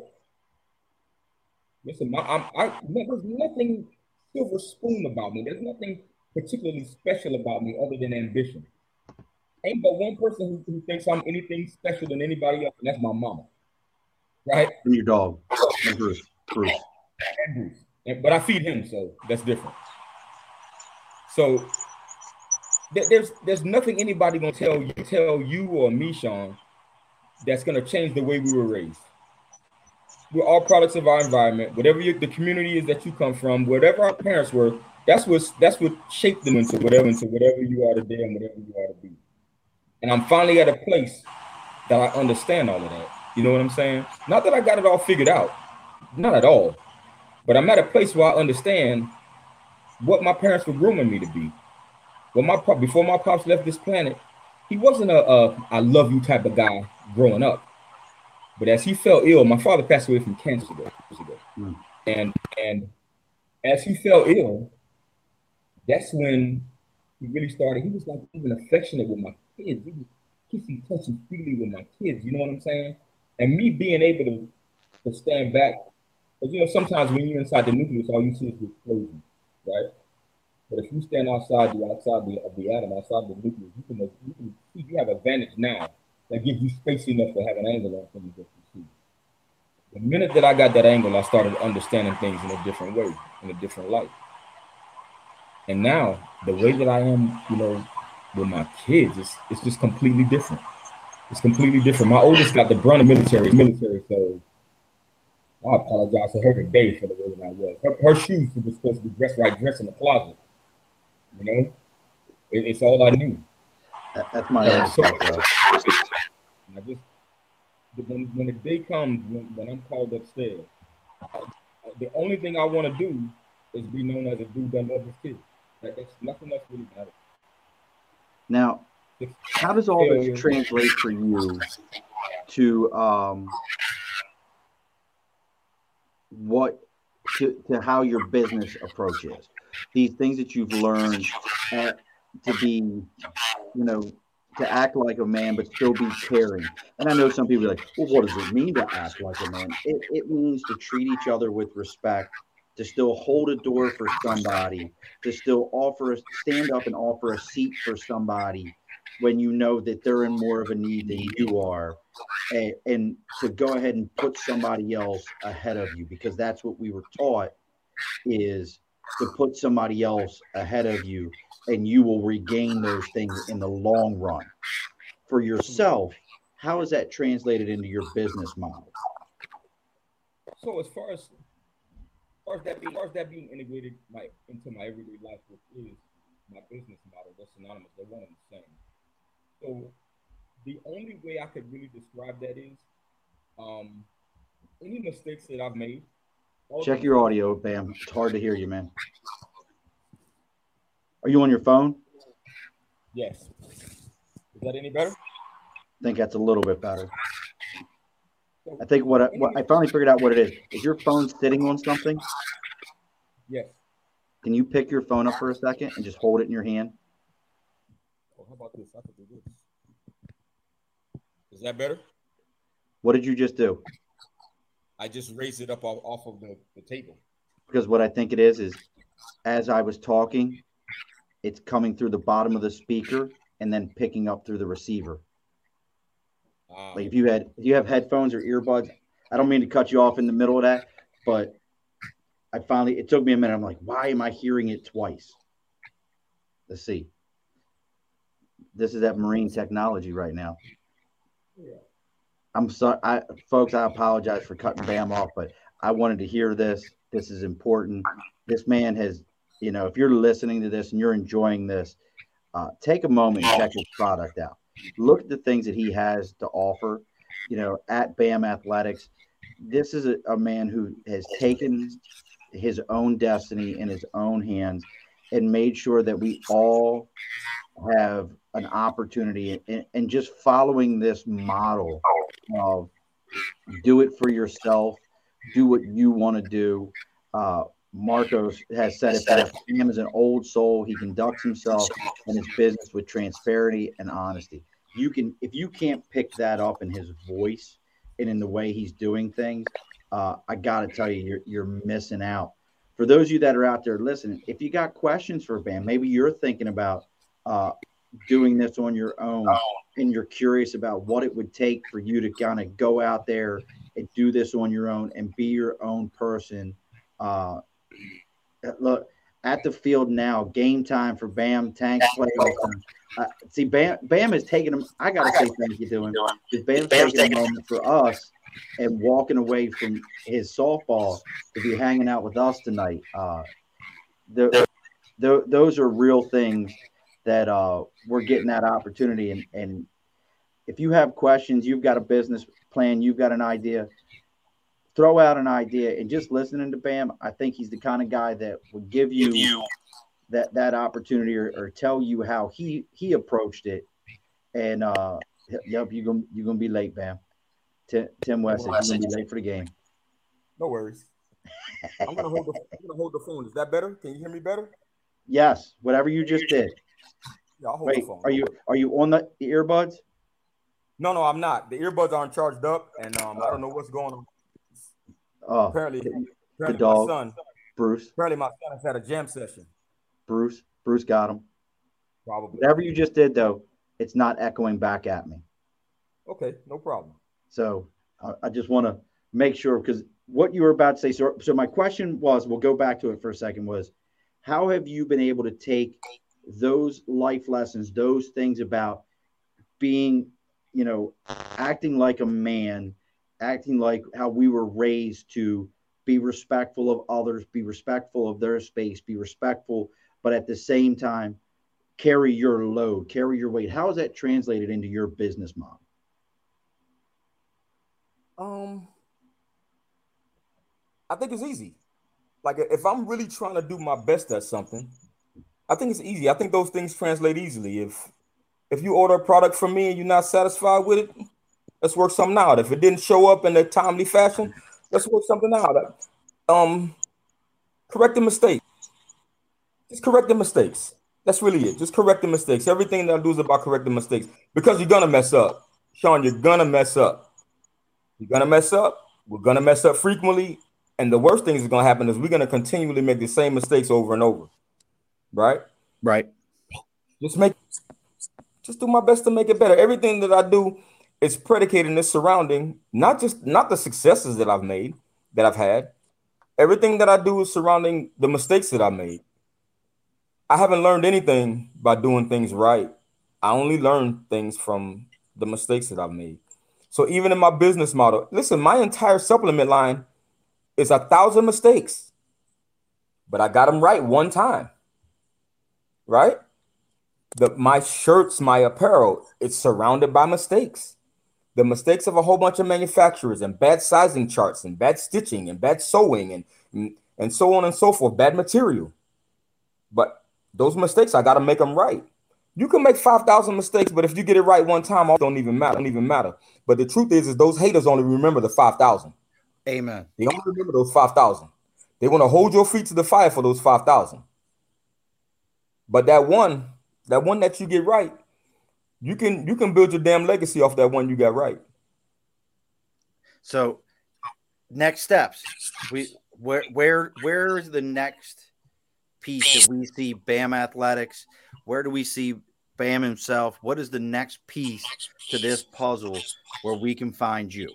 Listen, there's nothing silver spoon about me. There's nothing particularly special about me other than ambition. Ain't but one person who thinks I'm anything special than anybody else, and that's my mama. Right? And your dog. And Bruce. And Bruce. But I feed him, so that's different. So there's nothing anybody gonna tell you or me, Sean, that's gonna change the way we were raised. We're all products of our environment. Whatever the community is that you come from, whatever our parents were, that's what shaped them into whatever you are today and whatever you are to be. And I'm finally at a place that I understand all of that. You know what I'm saying? Not that I got it all figured out, not at all. But I'm at a place where I understand what my parents were grooming me to be. Before my pops left this planet, he wasn't a I love you type of guy growing up. But as he fell ill, my father passed away from cancer years ago. And as he fell ill, that's when he really started. He was like even affectionate with my kids. He was kissing, touching freely with my kids. You know what I'm saying? And me being able to stand back, because sometimes when you're inside the nucleus, all you see is the explosion, right? But if you stand outside the atom, outside the nucleus, you can see you have advantage now that gives you space enough to have an angle on things that you see. The minute that I got that angle, I started understanding things in a different way, in a different light. And now the way that I am, with my kids, it's just completely different. It's completely different. My oldest got the brunt of military, so I apologize to her today for the way that I was. Her shoes were supposed to be dress in the closet. It's all I knew. That's my answer. When the day comes when I'm called upstairs, the only thing I want to do is be known as a dude that loves his kids. That's nothing else really matters. Now, How does all this translate for you to to how your business approach is? These things that you've learned to be, to act like a man, but still be caring. And I know some people are like, well, what does it mean to act like a man? It means to treat each other with respect, to still hold a door for somebody, to still stand up and offer a seat for somebody when you know that they're in more of a need than you are, and to go ahead and put somebody else ahead of you, because that's what we were taught, is to put somebody else ahead of you, and you will regain those things in the long run. For yourself, how is that translated into your business model? So as far as that being integrated into my everyday life, which is my business model, they're synonymous. They're one and the same. So the only way I could really describe that is any mistakes that I've made. Check your audio, Bam. It's hard to hear you, man. Are you on your phone? Yes. Is that any better? I think that's a little bit better. I think what I finally figured out what it is. Is your phone sitting on something? Yes. Can you pick your phone up for a second and just hold it in your hand? Oh, how about this? I could do this. Is that better? What did you just do? I just raised it up off of the table. Because what I think it is as I was talking, it's coming through the bottom of the speaker and then picking up through the receiver. Like if you have headphones or earbuds, I don't mean to cut you off in the middle of that, but it took me a minute. I'm like, why am I hearing it twice? Let's see. This is that marine technology right now. Yeah. I'm sorry, folks, I apologize for cutting Bam off, but I wanted to hear this. This is important. This man has, if you're listening to this and you're enjoying this, take a moment and check his product out. Look at the things that he has to offer, at BAM Athletics. This is a man who has taken his own destiny in his own hands and made sure that we all have an opportunity, and just following this model of do it for yourself, do what you want to do. Marcos has said it best. Bam is an old soul. He conducts himself and his business with transparency and honesty. If you can't pick that up in his voice and in the way he's doing things, I got to tell you, you're missing out. For those of you that are out there listening, if you got questions for Bam, maybe you're thinking about doing this on your own, and you're curious about what it would take for you to kind of go out there and do this on your own and be your own person. Look at the field now. Game time for Bam Tank playoff. See, Bam is taking him. I gotta say thank you to him. Bam's taking a moment for us and walking away from his softball to be hanging out with us tonight. Those are real things that we're getting that opportunity. And if you have questions, you've got a business plan, you've got an idea, throw out an idea. And just listening to Bam, I think he's the kind of guy that would give you that opportunity, or tell you how he approached it. And yep, you're gonna be late, Bam. Tim West said you're gonna be late for the game. No worries. I'm gonna hold the phone. Is that better? Can you hear me better? Yes, whatever you just did. Yeah, I'll hold the phone. Are you on the earbuds? No, I'm not. The earbuds aren't charged up, and I don't know what's going on. Oh, apparently the dog, my son, Bruce. Apparently my son has had a jam session. Bruce got him. Probably. Whatever you just did, though, it's not echoing back at me. Okay, no problem. So I just want to make sure, because what you were about to say. So my question was, we'll go back to it for a second, was how have you been able to take those life lessons, those things about being, acting like a man, acting like how we were raised to be respectful of others, be respectful of their space, be respectful, but at the same time, carry your load, carry your weight. How is that translated into your business model? I think it's easy. Like if I'm really trying to do my best at something, I think it's easy. I think those things translate easily. If you order a product from me and you're not satisfied with it, let's work something out. If it didn't show up in a timely fashion, let's work something out. Correct the mistake. Just correct the mistakes. That's really it. Just correct the mistakes. Everything that I do is about correcting mistakes because you're gonna mess up, Sean. You're gonna mess up. You're gonna mess up. We're gonna mess up frequently, and the worst thing that's gonna happen is we're gonna continually make the same mistakes over and over. Right? Right. Just do my best to make it better. Everything that I do is predicated in its surrounding, not the successes that I've made, that I've had. Everything that I do is surrounding the mistakes that I made. I haven't learned anything by doing things right. I only learned things from the mistakes that I've made. So even in my business model, listen, my entire supplement line is 1,000 mistakes, but I got them right one time. Right? My shirts, my apparel, it's surrounded by mistakes. The mistakes of a whole bunch of manufacturers and bad sizing charts and bad stitching and bad sewing and so on and so forth, bad material. But those mistakes, I got to make them right. You can make 5,000 mistakes, but if you get it right one time, all don't even matter. But the truth is those haters only remember the 5,000. Amen. They only remember those 5,000. They want to hold your feet to the fire for those 5,000. But that one that you get right, you can build your damn legacy off that one you got right. So next steps. Where is the next piece that we see BAM Athletics? Where do we see BAM himself? What is the next piece to this puzzle where we can find you?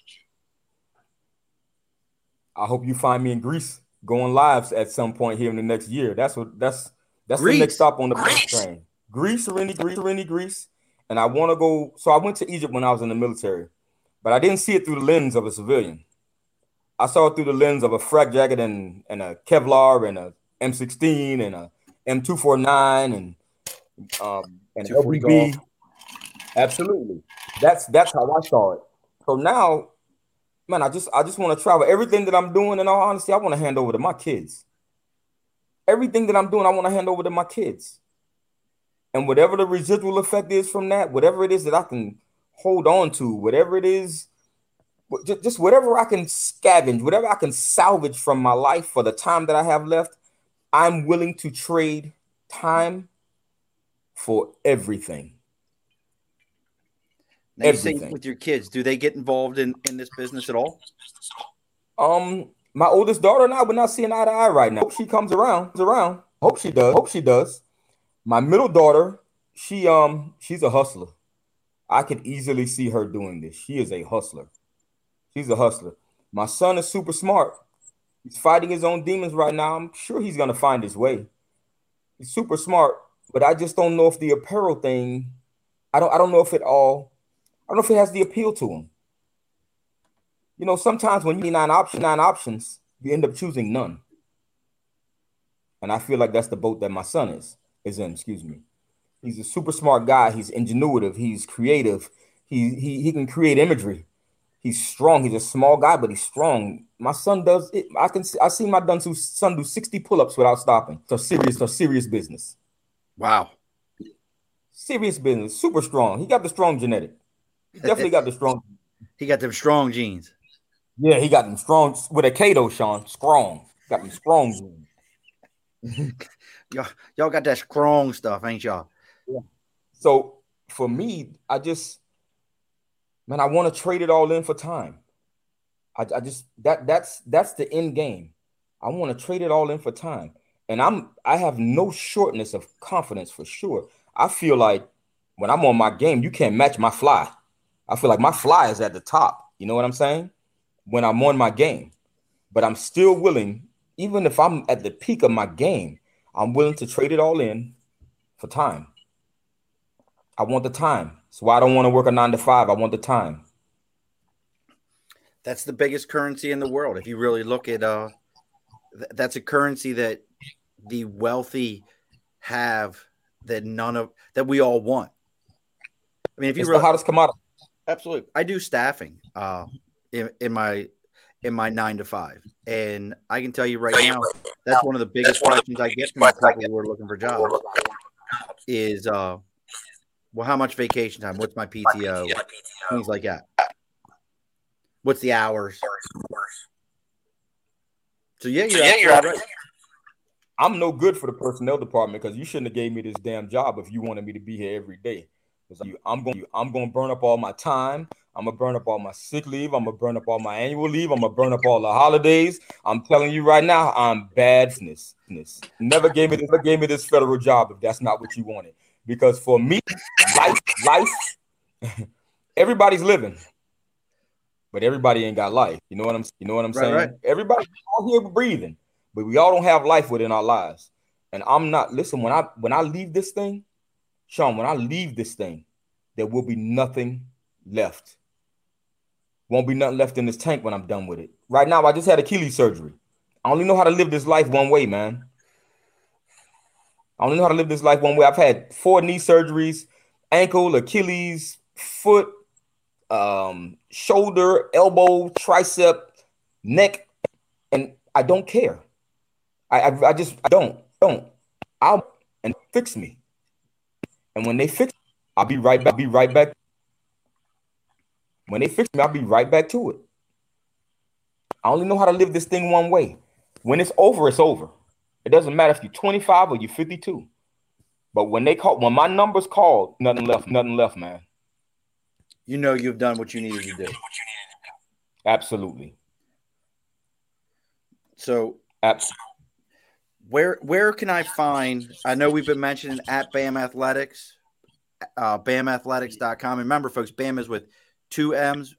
I hope you find me in Greece going live at some point here in the next year. That's Greece. The next stop on the bus train. Greece. And I want to go. So I went to Egypt when I was in the military, but I didn't see it through the lens of a civilian. I saw it through the lens of a frac jacket and a Kevlar and a M16 and a M249 and an LBB. Absolutely. That's how I saw it. So now, man, I just want to travel. Everything that I'm doing, in all honesty, I want to hand over to my kids. Everything that I'm doing, I want to hand over to my kids. And whatever the residual effect is from that, whatever it is that I can hold on to, whatever it is, just whatever I can scavenge, whatever I can salvage from my life for the time that I have left, I'm willing to trade time for everything. Now you say with your kids, do they get involved in this business at all? My oldest daughter and I, we're not seeing eye to eye right now. Hope she comes around. Hope she does. My middle daughter, she's a hustler. I could easily see her doing this. She is a hustler. She's a hustler. My son is super smart. He's fighting his own demons right now. I'm sure he's gonna find his way. He's super smart, but I just don't know if the apparel thing. I don't know if it has the appeal to him. You know, sometimes when you need nine options, you end up choosing none. And I feel like that's the boat that my son is in. Excuse me. He's a super smart guy. He's ingenuitive. He's creative. He can create imagery. He's strong. He's a small guy, but he's strong. My son does it. I see my son do 60 pull-ups without stopping. So serious business. Wow. Serious business. Super strong. He got the strong genetic. He definitely got the strong. He got them strong genes. Yeah, he got them strong with a K though, Sean. Strong. Got them strong genes. y'all got that strong stuff, ain't y'all? Yeah. So for me, I want to trade it all in for time. That's the end game. I want to trade it all in for time. And I have no shortness of confidence for sure. I feel like when I'm on my game, you can't match my fly. I feel like my fly is at the top. You know what I'm saying? When I'm on my game. But I'm still willing, even if I'm at the peak of my game, I'm willing to trade it all in for time. I want the time. That's why I don't want to work a 9 to 5. I want the time. That's the biggest currency in the world. If you really look at that's a currency that the wealthy have that we all want. I mean, if you really, the hottest commodity. Absolutely. I do staffing in my 9 to 5. And I can tell you right now, that's one of the biggest questions I get from people who are looking for jobs is Well, how much vacation time? What's my PTO? Things like that. What's the hours? So you're right. I'm no good for the personnel department because you shouldn't have gave me this damn job if you wanted me to be here every day. I'm going to burn up all my time. I'm going to burn up all my sick leave. I'm going to burn up all my annual leave. I'm going to burn up all the holidays. I'm telling you right now, I'm bad. Never gave me this federal job if that's not what you wanted. Because for me, life, everybody's living, but everybody ain't got life. You know what I'm saying? Right. Everybody all here breathing, but we all don't have life within our lives. And I'm not, listen, when I leave this thing, Sean, when I leave this thing, there will be nothing left. Won't be nothing left in this tank when I'm done with it. Right now, I just had Achilles surgery. I only know how to live this life one way, man. I only know how to live this life one way. I've had 4 knee surgeries, ankle, Achilles, foot, shoulder, elbow, tricep, neck, and I don't care. I don't. I'll and fix me. And when they fix me, I'll be right back. When they fix me, I'll be right back to it. I only know how to live this thing one way. When it's over, it's over. It doesn't matter if you're 25 or you're 52. But when my number's called, nothing left, man. You know you've done what you needed to do. Absolutely. So, where can I find? I know we've been mentioning at BAM Athletics, BAMathletics.com. Remember, folks, BAM is with 2 M's,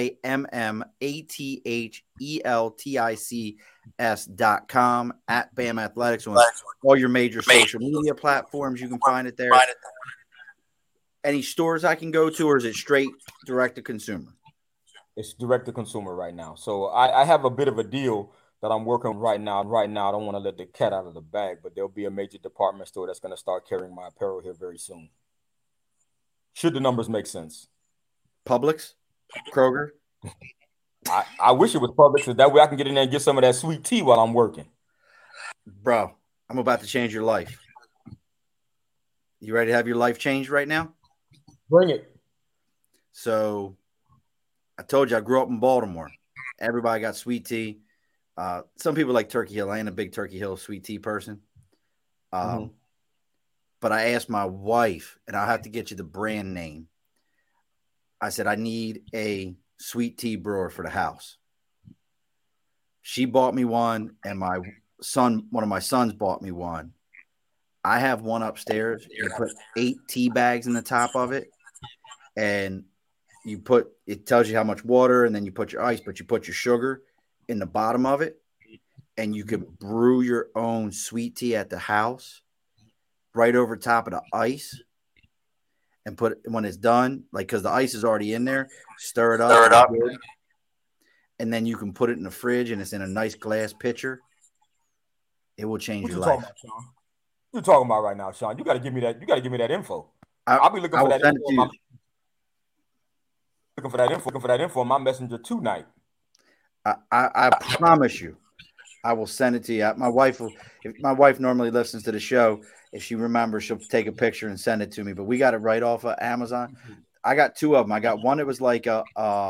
BAMMATHLETICS.com, at BAM Athletics on all your major social media platforms. You can find it there. Any stores I can go to, or is it straight direct to consumer? It's direct to consumer right now. So I have a bit of a deal that I'm working on right now. I don't want to let the cat out of the bag, but there'll be a major department store that's going to start carrying my apparel here very soon. Should the numbers make sense? Publix? Kroger? I wish it was Publix, so that way I can get in there and get some of that sweet tea while I'm working. Bro, I'm about to change your life. You ready to have your life changed right now? Bring it. So, I told you I grew up in Baltimore. Everybody got sweet tea. Some people like Turkey Hill. I ain't a big Turkey Hill sweet tea person. But I asked my wife, and I'll have to get you the brand name. I said, I need a sweet tea brewer for the house. She bought me one, and one of my sons bought me one. I have one upstairs. You put 8 tea bags in the top of it, and it tells you how much water, and then you put your ice, but you put your sugar in the bottom of it, and you can brew your own sweet tea at the house right over top of the ice. And put it when it's done, like, because the ice is already in there, stir it up. And then you can put it in the fridge, and it's in a nice glass pitcher. It will change your life. What you talking about right now, Sean? You got to give me that. You got to give me that info. I'll be looking for that info. Looking for that info on my messenger tonight. I promise you, I will send it to you. My wife normally listens to the show. If she remembers, she'll take a picture and send it to me. But we got it right off of Amazon. I got 2 of them. I got one that was like a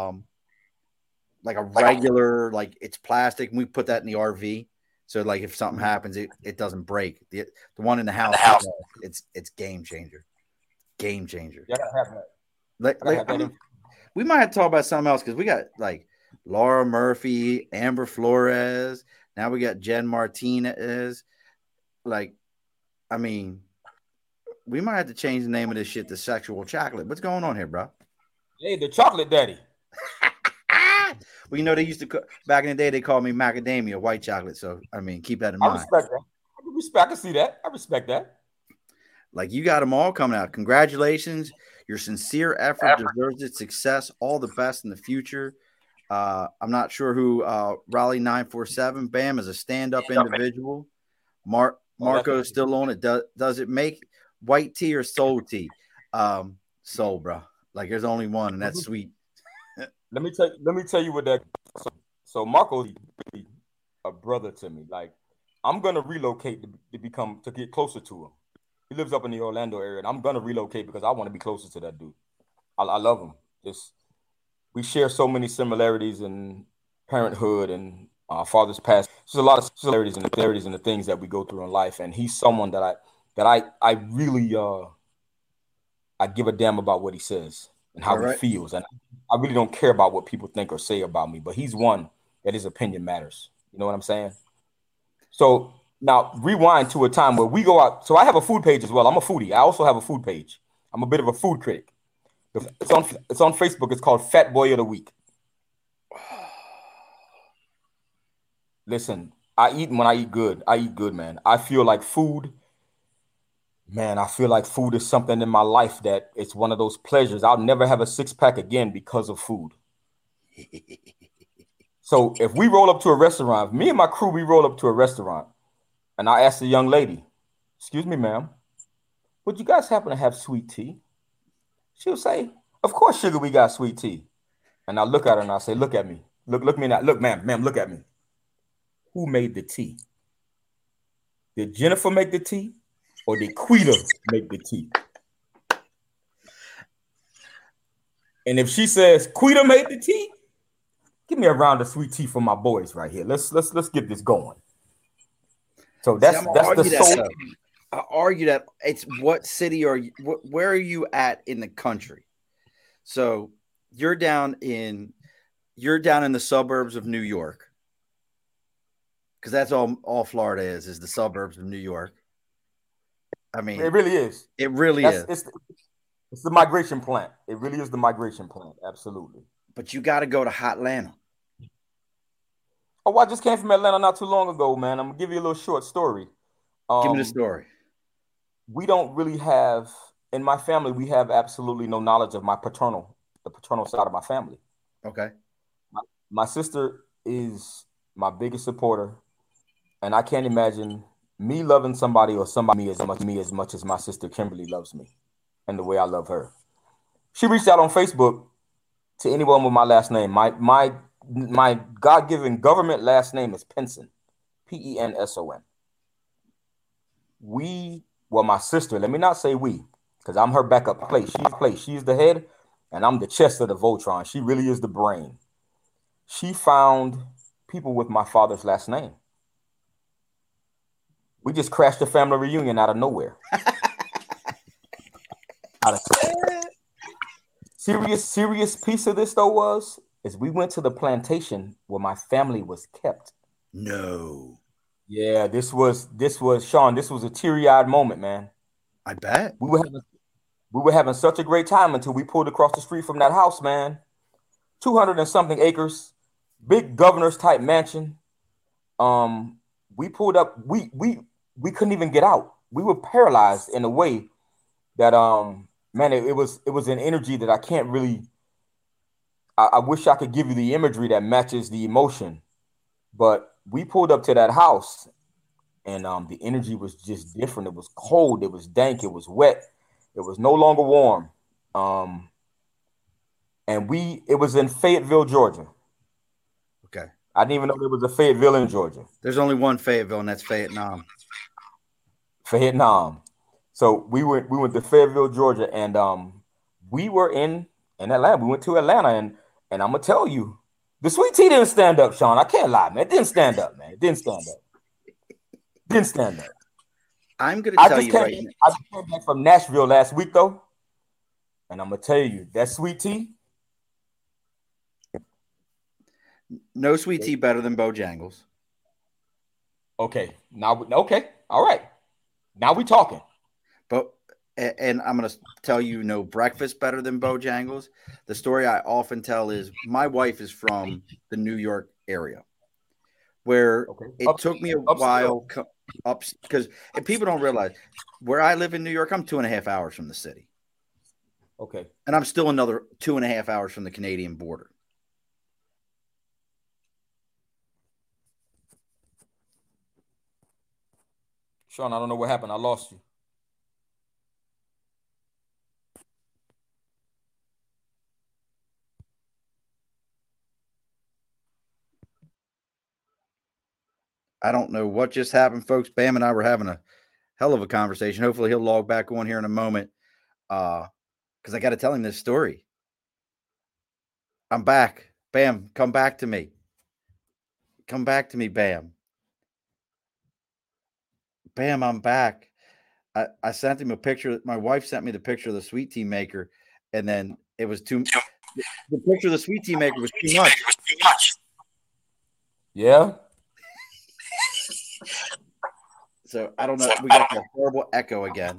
regular, like, it's plastic, and we put that in the RV. So, like, if something happens, it doesn't break. The one in the house, it's game changer. Game changer. Yeah, I have that. We might have to talk about something else, because we got, like, Laura Murphy, Amber Flores. Now we got Jen Martinez. Like, I mean, we might have to change the name of this shit to Sexual Chocolate. What's going on here, bro? Hey, the Chocolate Daddy. Well, you know, they used to back in the day, they called me macadamia, white chocolate. So, I mean, keep that in mind. I respect that. I can see that. I respect that. Like, you got them all coming out. Congratulations. Your sincere effort deserves its success. All the best in the future. I'm not sure who Raleigh 947 Bam is a stand-up individual. Marco's still on it. Does it make white tea or soul tea? Soul, bro. Like, there's only one, and that's sweet. Let me tell you what that. So Marco's a brother to me. Like, I'm gonna relocate to get closer to him. He lives up in the Orlando area, and I'm gonna relocate because I want to be closer to that dude. I love him. Just we share so many similarities in parenthood and our father's past. There's a lot of similarities and the things that we go through in life, and he's someone that I really I give a damn about what he says and how he feels, and I really don't care about what people think or say about me. But he's one that his opinion matters. You know what I'm saying? So now rewind to a time where we go out. So I have a food page as well. I'm a foodie. I also have a food page. I'm a bit of a food critic. It's on Facebook. It's called Fat Boy of the Week. Listen, I eat when I eat good. I eat good, man. I feel like food. Man, I feel like food is something in my life that it's one of those pleasures. I'll never have a six-pack again because of food. So if we roll up to a restaurant, me and my crew, we roll up to a restaurant, and I ask the young lady, "Excuse me, ma'am, would you guys happen to have sweet tea?" She'll say, "Of course, sugar, we got sweet tea." And I look at her and I say, "Look at me. Look me now. Look, ma'am, look at me. Who made the tea? Did Jennifer make the tea or did Quita make the tea?" And if she says Quita made the tea, give me a round of sweet tea for my boys right here. Let's get this going. So that's the soul. I argue that it's what city are you? Where are you at in the country? So you're down in the suburbs of New York, because that's all Florida is the suburbs of New York. I mean, it really is. It really is. It's the migration plant. It really is the migration plant. Absolutely. But you got to go to Hotlanta. Oh, I just came from Atlanta not too long ago, man. I'm gonna give you a little short story. Give me the story. We don't really have in my family. We have absolutely no knowledge of the paternal side of my family. Okay. My sister is my biggest supporter, and I can't imagine me loving somebody or somebody as much as my sister Kimberly loves me, and the way I love her. She reached out on Facebook to anyone with my last name. My God-given government last name is Penson, Penson. My sister, let me not say we, because I'm her backup place. She's the head, and I'm the chest of the Voltron. She really is the brain. She found people with my father's last name. We just crashed a family reunion out of nowhere. Serious piece of this though is we went to the plantation where my family was kept. No. Yeah, this was Sean. This was a teary-eyed moment, man. I bet we were having such a great time until we pulled across the street from that house, man. 200 and something acres, big governor's type mansion. We pulled up. We couldn't even get out. We were paralyzed in a way that man, it was an energy that I can't really. I wish I could give you the imagery that matches the emotion, but we pulled up to that house, and the energy was just different. It was cold. It was dank. It was wet. It was no longer warm. And it was in Fayetteville, Georgia. Okay. I didn't even know there was a Fayetteville in Georgia. There's only one Fayetteville, and that's Fayetteville. So we went to Fayetteville, Georgia, and we were in Atlanta. We went to Atlanta, and I'm gonna tell you, the sweet tea didn't stand up, Sean. I can't lie, man. It didn't stand up, man. It didn't stand up. Didn't stand up. I'm gonna tell you right now. I just came back from Nashville last week, though, and I'm gonna tell you that sweet tea. No sweet tea better than Bojangles. Okay, all right. Now we talking. And I'm going to tell you, no breakfast better than Bojangles. The story I often tell is my wife is from the New York area, where it took me a while up, because people don't realize where I live in New York, I'm 2.5 hours from the city. Okay. And I'm still another 2.5 hours from the Canadian border. Sean, I don't know what happened. I lost you. I don't know what just happened, folks. Bam and I were having a Hell of a conversation. Hopefully he'll log back on here in a moment. Because I got to tell him this story. I'm back. Bam, come back to me. Come back to me, Bam. Bam, I'm back. I sent him a picture. My wife sent me the picture of the sweet tea maker, and then it was too. The picture of the sweet tea maker was too much. Yeah. So I don't know. We got that horrible echo again.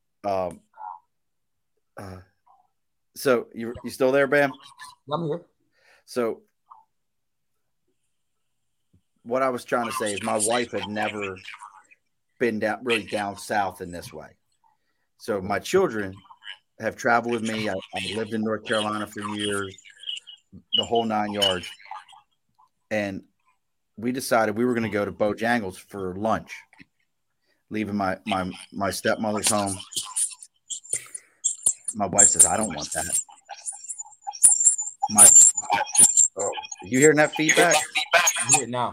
So you still there, Bam? I'm here. So what I was trying to say is my wife had never been really down south in this way. So my children have traveled with me. I lived in North Carolina for years, the whole 9 yards. And we decided we were going to go to Bojangles for lunch, leaving my stepmother's home. My wife says, I don't want that. You hearing that feedback? I hear it now.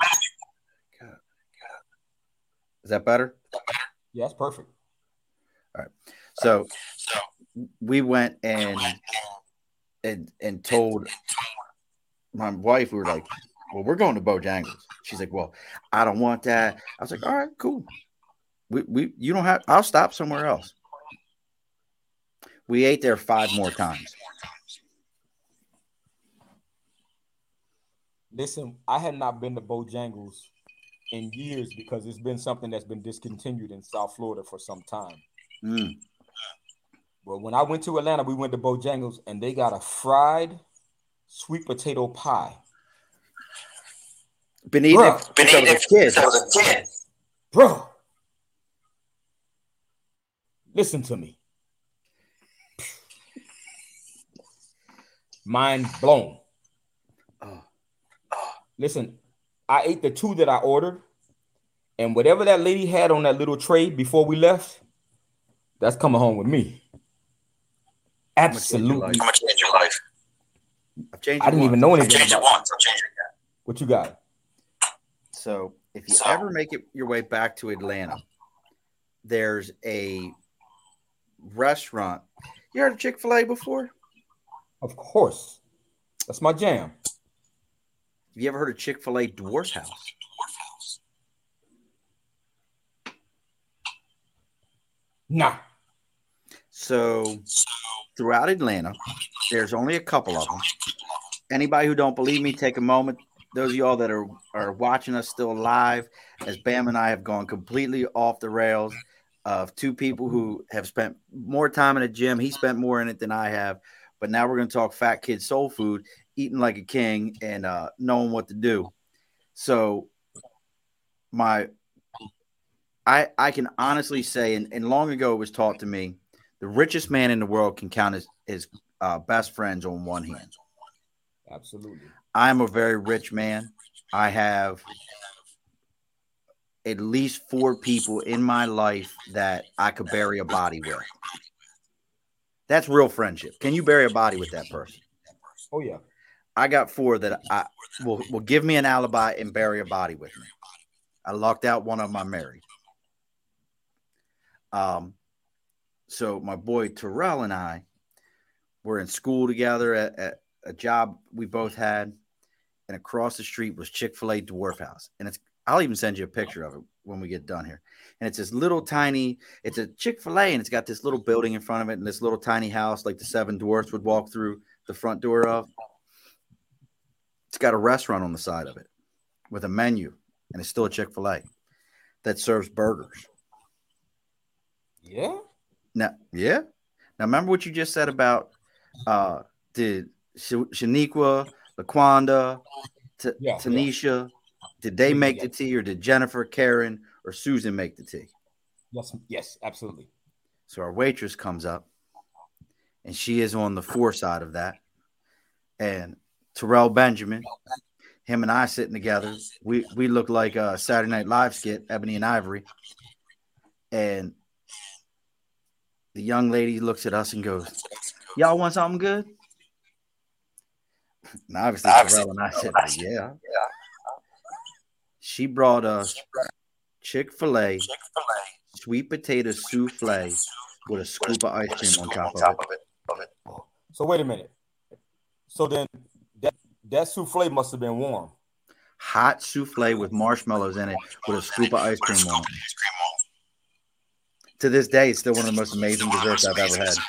Is that better? Yeah, that's perfect. All right. So we went and told my wife, we were like, well, we're going to Bojangles. She's like, well, I don't want that. I was like, all right, cool. You don't have, I'll stop somewhere else. We ate there 5 more times. Listen, I had not been to Bojangles in years because it's been something that's been discontinued in South Florida for some time. But when I went to Atlanta, we went to Bojangles and they got a fried sweet potato pie. Been eating it since I was a kid. Bro, listen to me. Mind blown. Listen, I ate the 2 that I ordered, and whatever that lady had on that little tray before we left, that's coming home with me. Absolutely. I'm gonna change your life. I didn't even know anything. Change it once. I'll change it again. What you got? So if you ever make it your way back to Atlanta, there's a restaurant. You heard of Chick-fil-A before? Of course. That's my jam. Have you ever heard of Chick-fil-A Dwarf's House? Nah. So throughout Atlanta, there's only a couple of them. Anybody who don't believe me, take a moment. Those of y'all that are watching us still live, as Bam and I have gone completely off the rails of 2 people who have spent more time in a gym. He spent more in it than I have. But now we're going to talk Fat Kid Soul Food, eating like a king and knowing what to do. So I can honestly say, and long ago it was taught to me, the richest man in the world can count his best friends on one hand. Absolutely. I'm a very rich man. I have at least 4 people in my life that I could bury a body with. That's real friendship. Can you bury a body with that person? Oh, yeah. I got 4 that I will give me an alibi and bury a body with me. I locked out one of them. I'm married. So my boy Terrell and I were in school together at a job we both had, and across the street was Chick-fil-A Dwarf House. And I'll even send you a picture of it when we get done here. And it's this little tiny, it's a Chick-fil-A, and it's got this little building in front of it and this little tiny house like the 7 dwarfs would walk through the front door of. It's got a restaurant on the side of it with a menu, and it's still a Chick-fil-A that serves burgers. Yeah? Now, yeah. Now, remember what you just said about did Shaniqua, LaQuanda, Tanisha, did they make the tea, or did Jennifer, Karen, or Susan make the tea? Yes, absolutely. So our waitress comes up, and she is on the 4 side of that. And Terrell Benjamin, him and I sitting together, we look like a Saturday Night Live skit, Ebony and Ivory. And the young lady looks at us and goes, y'all want something good? And obviously Terrell and I said, yeah. She brought us Chick-fil-A sweet potato souffle with a scoop of ice cream on top of it. So wait a minute. So then that souffle must have been warm. Hot souffle with marshmallows in it with a scoop of ice cream on it. To this day, it's still one of the most amazing desserts I've ever had.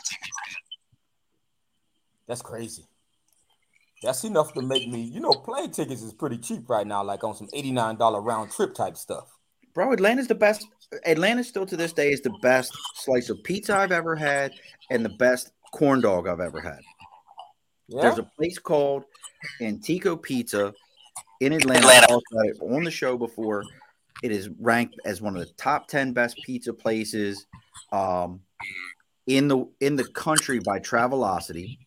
That's crazy. That's enough to make me, plane tickets is pretty cheap right now, like on some $89 round trip type stuff. Bro, Atlanta's the best. Atlanta still to this day is the best slice of pizza I've ever had and the best corn dog I've ever had. Yeah? There's a place called Antico Pizza in Atlanta. I talked about it on the show before. It is ranked as one of the top 10 best pizza places in the country by Travelocity.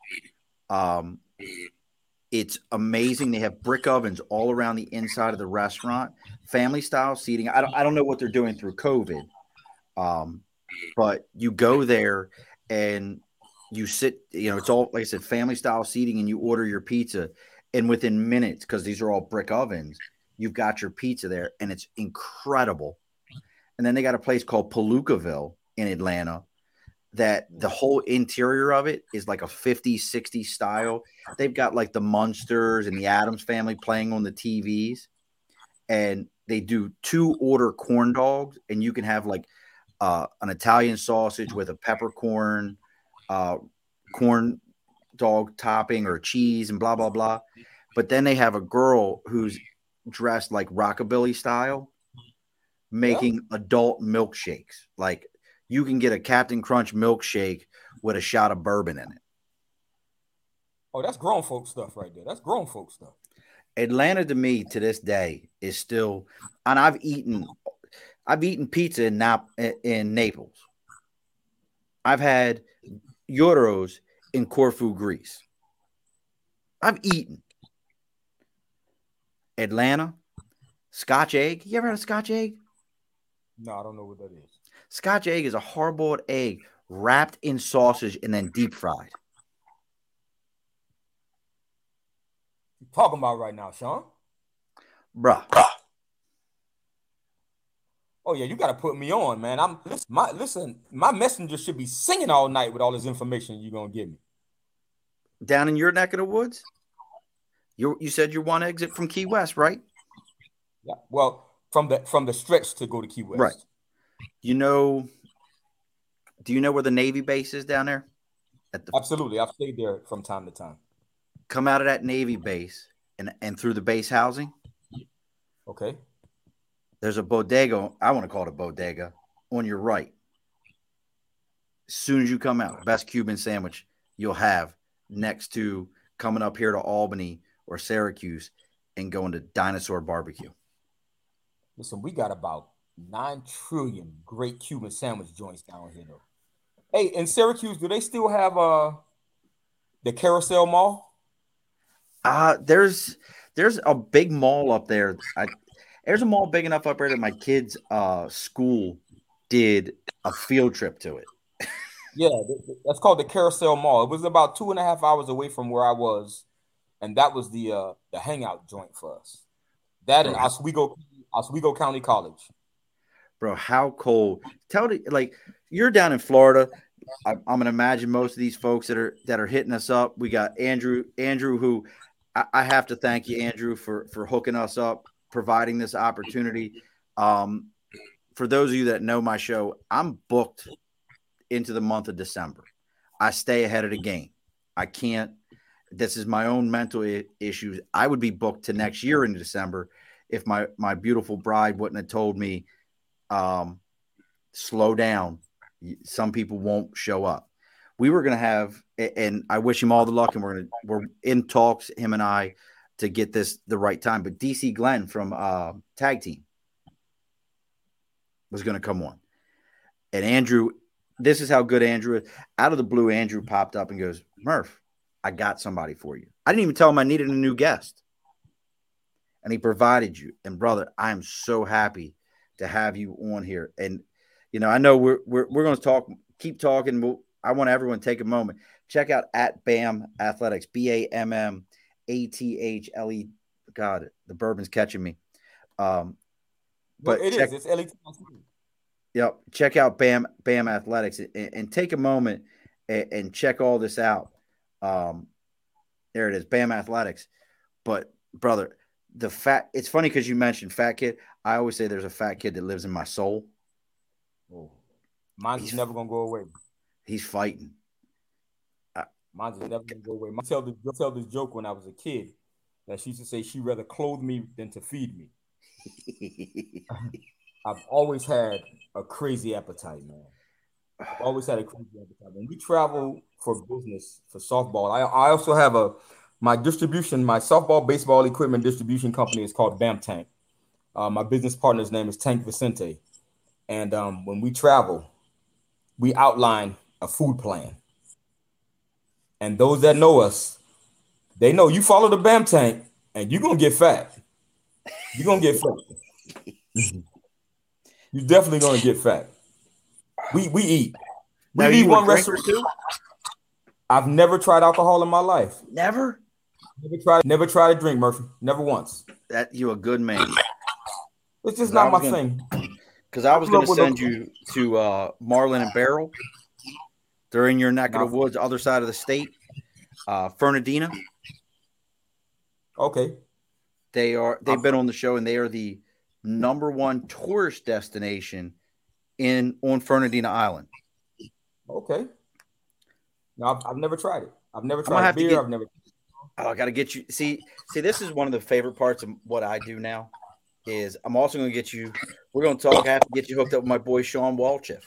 It's amazing. They have brick ovens all around the inside of the restaurant, family style seating. I don't know what they're doing through COVID, but you go there and you sit. It's all, like I said, family style seating, and you order your pizza, and within minutes, because these are all brick ovens, you've got your pizza there, and it's incredible. And then they got a place called Palookaville in Atlanta that the whole interior of it is like a 50s, 60s style. They've got like the Munsters and the Addams Family playing on the TVs. And they do 2-order corn dogs, and you can have like an Italian sausage with a peppercorn corn dog topping or cheese and blah, blah, blah. But then they have a girl who's dressed like rockabilly style making adult milkshakes. Like, you can get a Captain Crunch milkshake with a shot of bourbon in it. Oh, that's grown folk stuff right there. That's grown folk stuff. Atlanta to me to this day is still, and I've eaten pizza in Naples. I've had gyros in Corfu, Greece. I've eaten. Atlanta, Scotch egg. You ever had a Scotch egg? No, I don't know what that is. Scotch egg is a hard-boiled egg wrapped in sausage and then deep fried. You talking about right now, Sean? Bruh. Oh yeah, you got to put me on, man. My messenger should be singing all night with all this information you're gonna give me. Down in your neck of the woods? You said you want to exit from Key West, right? Yeah. Well, from the stretch to go to Key West. Right. Do you know where the Navy base is down there? Absolutely. I've stayed there from time to time. Come out of that Navy base and through the base housing. Okay. There's a bodega. I want to call it a bodega on your right. As soon as you come out, best Cuban sandwich you'll have next to coming up here to Albany or Syracuse and going to Dinosaur Barbecue. Listen, we got about 9 trillion great Cuban sandwich joints down here, though. Hey, in Syracuse, do they still have the Carousel Mall? There's a big mall up there. There's a mall big enough up there that my kids' school did a field trip to it. Yeah, that's called the Carousel Mall. It was about 2.5 hours away from where I was, and that was the hangout joint for us. That and Oswego County College. Bro, how cold? You're down in Florida. I'm gonna imagine most of these folks that are hitting us up. We got Andrew, who I have to thank you, Andrew, for hooking us up, providing this opportunity. For those of you that know my show, I'm booked into the month of December. I stay ahead of the game. I can't. This is my own mental issues. I would be booked to next year in December if my beautiful bride wouldn't have told me, slow down. Some people won't show up. We were going to have, and I wish him all the luck, and we're in talks, him and I, to get this the right time. But DC Glenn from Tag Team was going to come on. And Andrew, this is how good Andrew is. Out of the blue, Andrew popped up and goes, Murph, I got somebody for you. I didn't even tell him I needed a new guest. And he provided you. And brother, I am so happy to have you on here. And, I know we're going to keep talking. I want everyone to take a moment. Check out @BAM Athletics, BAMMATHLE. God, the bourbon's catching me. But it's LET. Yep. Check out Bam Athletics and take a moment and check all this out. There it is, Bam Athletics. But brother, it's funny because you mentioned fat kid. I always say there's a fat kid that lives in my soul. Oh, mine's never gonna go away. He's fighting. Mine's never gonna go away. I tell this joke when I was a kid that she used to say she'd rather clothe me than to feed me. I've always had a crazy appetite, man. I've always had a crazy appetite. When we travel for business for softball, I also have my softball baseball equipment distribution company is called Bam Tank. My business partner's name is Tank Vicente. And when we travel, we outline a food plan. And those that know us, they know you follow the Bam Tank and you're going to get fat. You're going to get fat. You're definitely going to get fat. We eat. We need one restaurant too. I've never tried alcohol in my life. Never? Never tried to drink, Murphy. Never once. That you're a good man. It's just not my thing. Because I was going to send you to Marlin and Barrel. They're in your neck of the woods, other side of the state. Fernandina. Okay. They've been on the show, and they are the #1 tourist destination on Fernandina Island. Okay. No, I've never tried it. I've never tried beer. I got to get you. See, this is one of the favorite parts of what I do now. Is I'm also going to get you. We're going to talk. I have to get you hooked up with my boy Sean Walchif.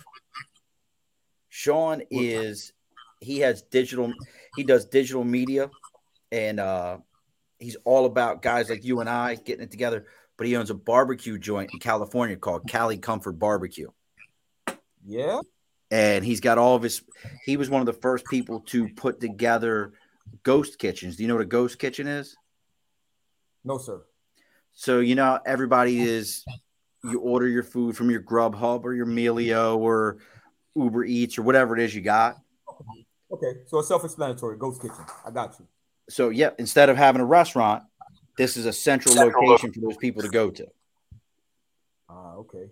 Sean he does digital media, and he's all about guys like you and I getting it together. But he owns a barbecue joint in California called Cali Comfort Barbecue. Yeah. And he's got he was one of the first people to put together ghost kitchens. Do you know what a ghost kitchen is? No, sir. So, everybody you order your food from your Grubhub or your Melio or Uber Eats or whatever it is you got. Okay. So it's self-explanatory, ghost kitchen. I got you. So, yeah, instead of having a restaurant, this is a central location for those people to go to. Okay.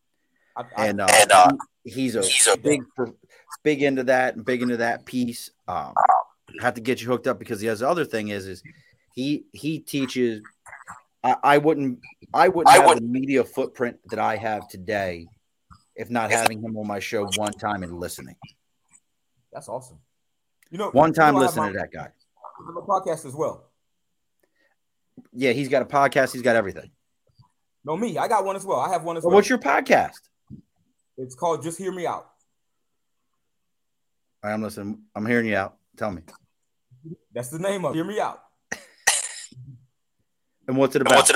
He's a big into that and big into that piece. I have to get you hooked up because the other thing is he teaches. I wouldn't have the media footprint that I have today if not having him on my show one time and listening. That's awesome. One time listening to that guy. I have a podcast as well. Yeah, he's got a podcast. He's got everything. No, me. I got one as well. I have one as well. What's your podcast? It's called Just Hear Me Out. All right, I'm listening. I'm hearing you out. Tell me. That's the name of it. Hear Me Out. And what's it about?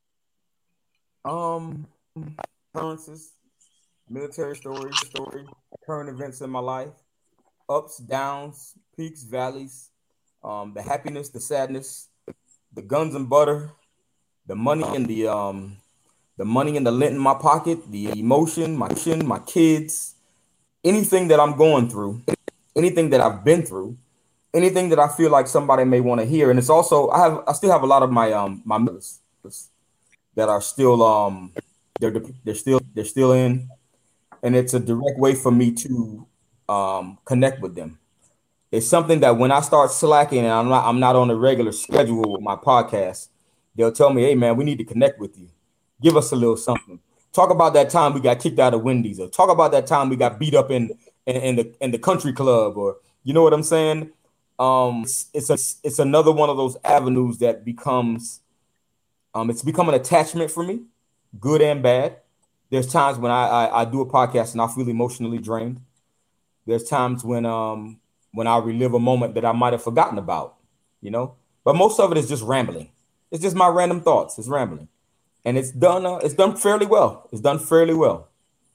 Occurrences, military stories, current events in my life, ups, downs, peaks, valleys, the happiness, the sadness, the guns and butter, the money and the money and the lint in my pocket, the emotion, my kids, anything that I'm going through, anything that I've been through, anything that I feel like somebody may want to hear. And it's also I still have a lot of my my members that are still they're still in, and it's a direct way for me to connect with them. It's something that when I start slacking and I'm not on a regular schedule with my podcast, they'll tell me, "Hey man, we need to connect with you. Give us a little something. Talk about that time we got kicked out of Wendy's, or talk about that time we got beat up in the country club, or you know what I'm saying." It's another one of those avenues that becomes it's become an attachment for me, good and bad. There's times when I do a podcast and I feel emotionally drained. There's times when I relive a moment that I might have forgotten about, but most of it is just rambling. It's just my random thoughts. It's rambling, and it's done fairly well. It's done fairly well.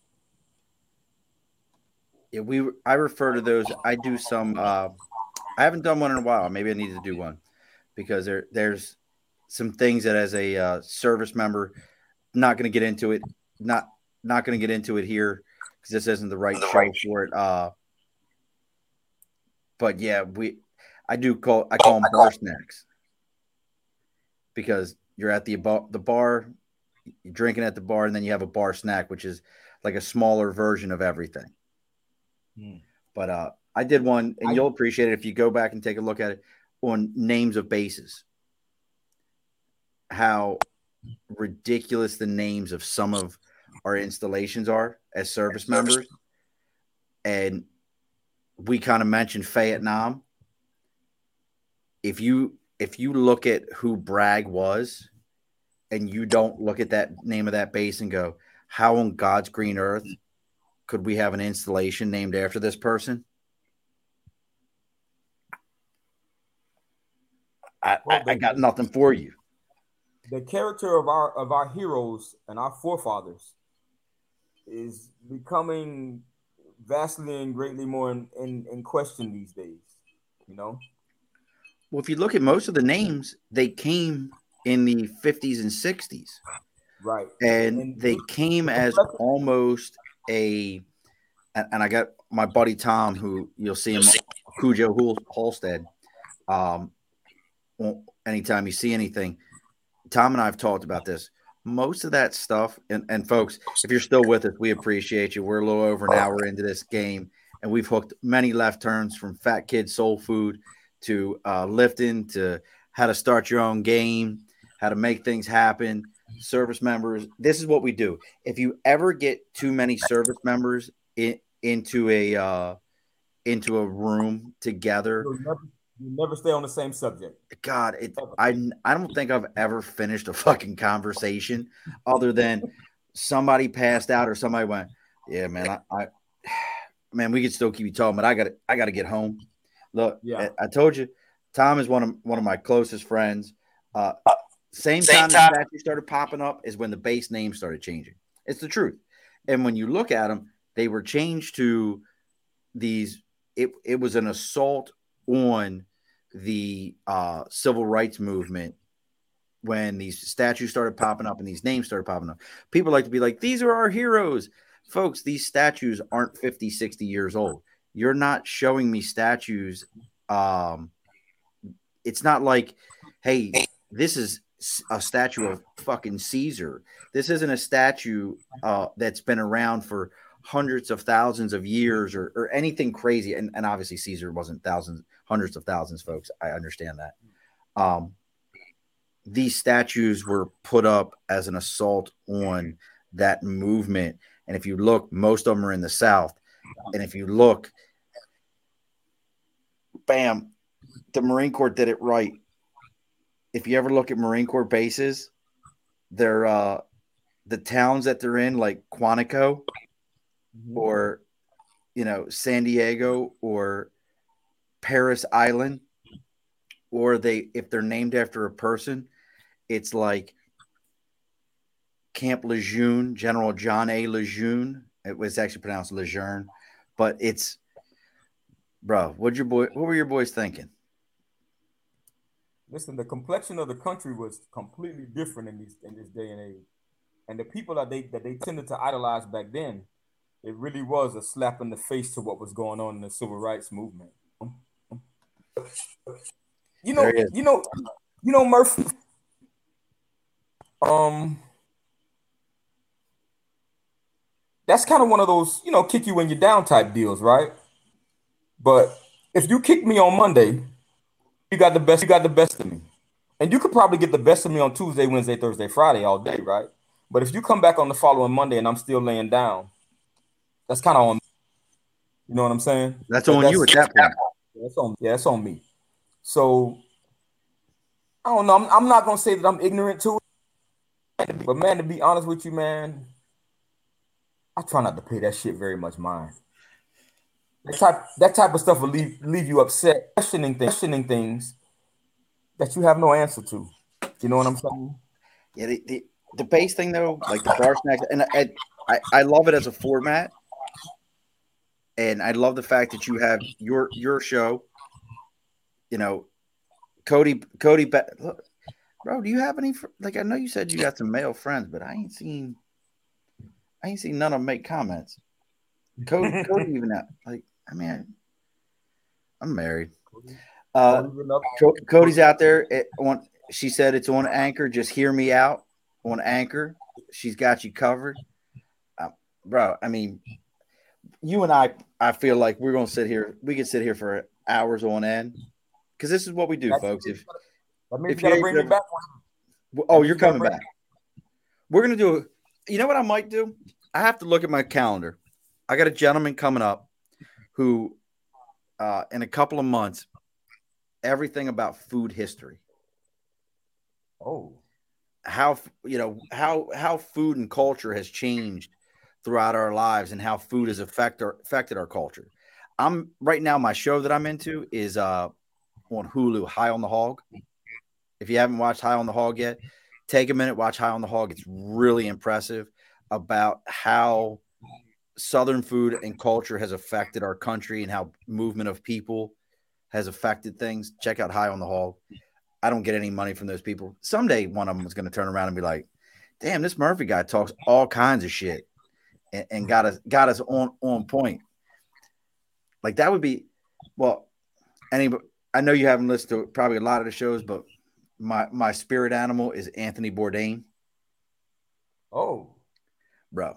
Yeah, I refer to those. I do some. I haven't done one in a while. Maybe I need to do one because there's some things that as a service member, not going to get into it. Not going to get into it here because this isn't the right show for it. But yeah, I call them bar snacks because you're at the bar, you're drinking at the bar, and then you have a bar snack, which is like a smaller version of everything. But I did one, and you'll appreciate it if you go back and take a look at it on names of bases. How ridiculous the names of some of our installations are as service members. And we kind of mentioned Vietnam. If you look at who Bragg was, and you don't look at that name of that base and go, how on God's green earth could we have an installation named after this person? I got nothing for you. The character of our heroes and our forefathers is becoming vastly and greatly more in question these days, you know? Well, if you look at most of the names, they came in the 50s and 60s. Right. And they came as almost and I got my buddy Tom, who you'll see him, Cujo Halstead. Anytime you see anything, Tom and I have talked about this. Most of that stuff, and folks, if you're still with us, we appreciate you. We're a little over an hour into this game, and we've hooked many left turns from Fat Kid Soul Food to lifting to how to start your own game, how to make things happen. Service members, this is what we do. If you ever get too many service members into a room together, you never stay on the same subject. God, I don't think I've ever finished a fucking conversation other than somebody passed out or somebody went, yeah, man, man, we could still keep you talking, but I got to get home. Look, yeah. I told you, Tom is one of my closest friends. Same time the statue started popping up is when the base name started changing. It's the truth. And when you look at them, they were changed to these. It was an assault on the civil rights movement when these statues started popping up and these names started popping up. People like to be like, these are our heroes. Folks, these statues aren't 50, 60 years old. You're not showing me statues. It's not like, hey, this is a statue of fucking Caesar. This isn't a statue that's been around for hundreds of thousands of years or anything crazy. And obviously Caesar wasn't thousands, hundreds of thousands, folks. I understand that. These statues were put up as an assault on that movement. And if you look, most of them are in the South. And if you look, bam, the Marine Corps did it right. If you ever look at Marine Corps bases, they're the towns that they're in, like Quantico or, San Diego or Paris Island, or if they're named after a person, it's like Camp Lejeune, General John A. Lejeune. It was actually pronounced Lejeune, but it's, bro, what were your boys thinking? Listen, the complexion of the country was completely different in this day and age, and the people that they tended to idolize back then, it really was a slap in the face to what was going on in the civil rights movement. Murph. That's kind of one of those, kick you when you're down type deals, right? But if you kick me on Monday, you got the best of me. And you could probably get the best of me on Tuesday, Wednesday, Thursday, Friday all day, right? But if you come back on the following Monday and I'm still laying down, that's kind of on me. You know what I'm saying? That's on you at that point. That's on me. So, I don't know. I'm not going to say that I'm ignorant to it. But, man, to be honest with you, man, I try not to pay that shit very much mind. That type of stuff will leave you upset, questioning things that you have no answer to. You know what I'm saying? Yeah, the base thing though, like the bar snacks, and I love it as a format, and I love the fact that you have your show. Cody, look, bro, do you have any? Like, I know you said you got some male friends, but I ain't seen none of them make comments. Cody even that, like. I mean, I'm married. Cody's out there. She said it's on Anchor. Just hear me out on Anchor. She's got you covered. bro. I mean, you and I feel like we're gonna sit here. We could sit here for hours on end because this is what we do, folks. That means If you gotta bring me back. Oh, you're coming back. We're gonna do. You know what I might do? I have to look at my calendar. I got a gentleman coming up who, in a couple of months, everything about food history. Oh, how food and culture has changed throughout our lives and how food has affected our culture. I'm right now, my show that I'm into is on Hulu, High on the Hog. If you haven't watched High on the Hog yet, take a minute, watch High on the Hog. It's really impressive about how Southern food and culture has affected our country and how movement of people has affected things. Check out High on the Hog. I don't get any money from those people. Someday one of them is going to turn around and be like, damn, this Murphy guy talks all kinds of shit and got us on point. Like that would be, well, anybody, I know you haven't listened to probably a lot of the shows, but my spirit animal is Anthony Bourdain. Oh, bro.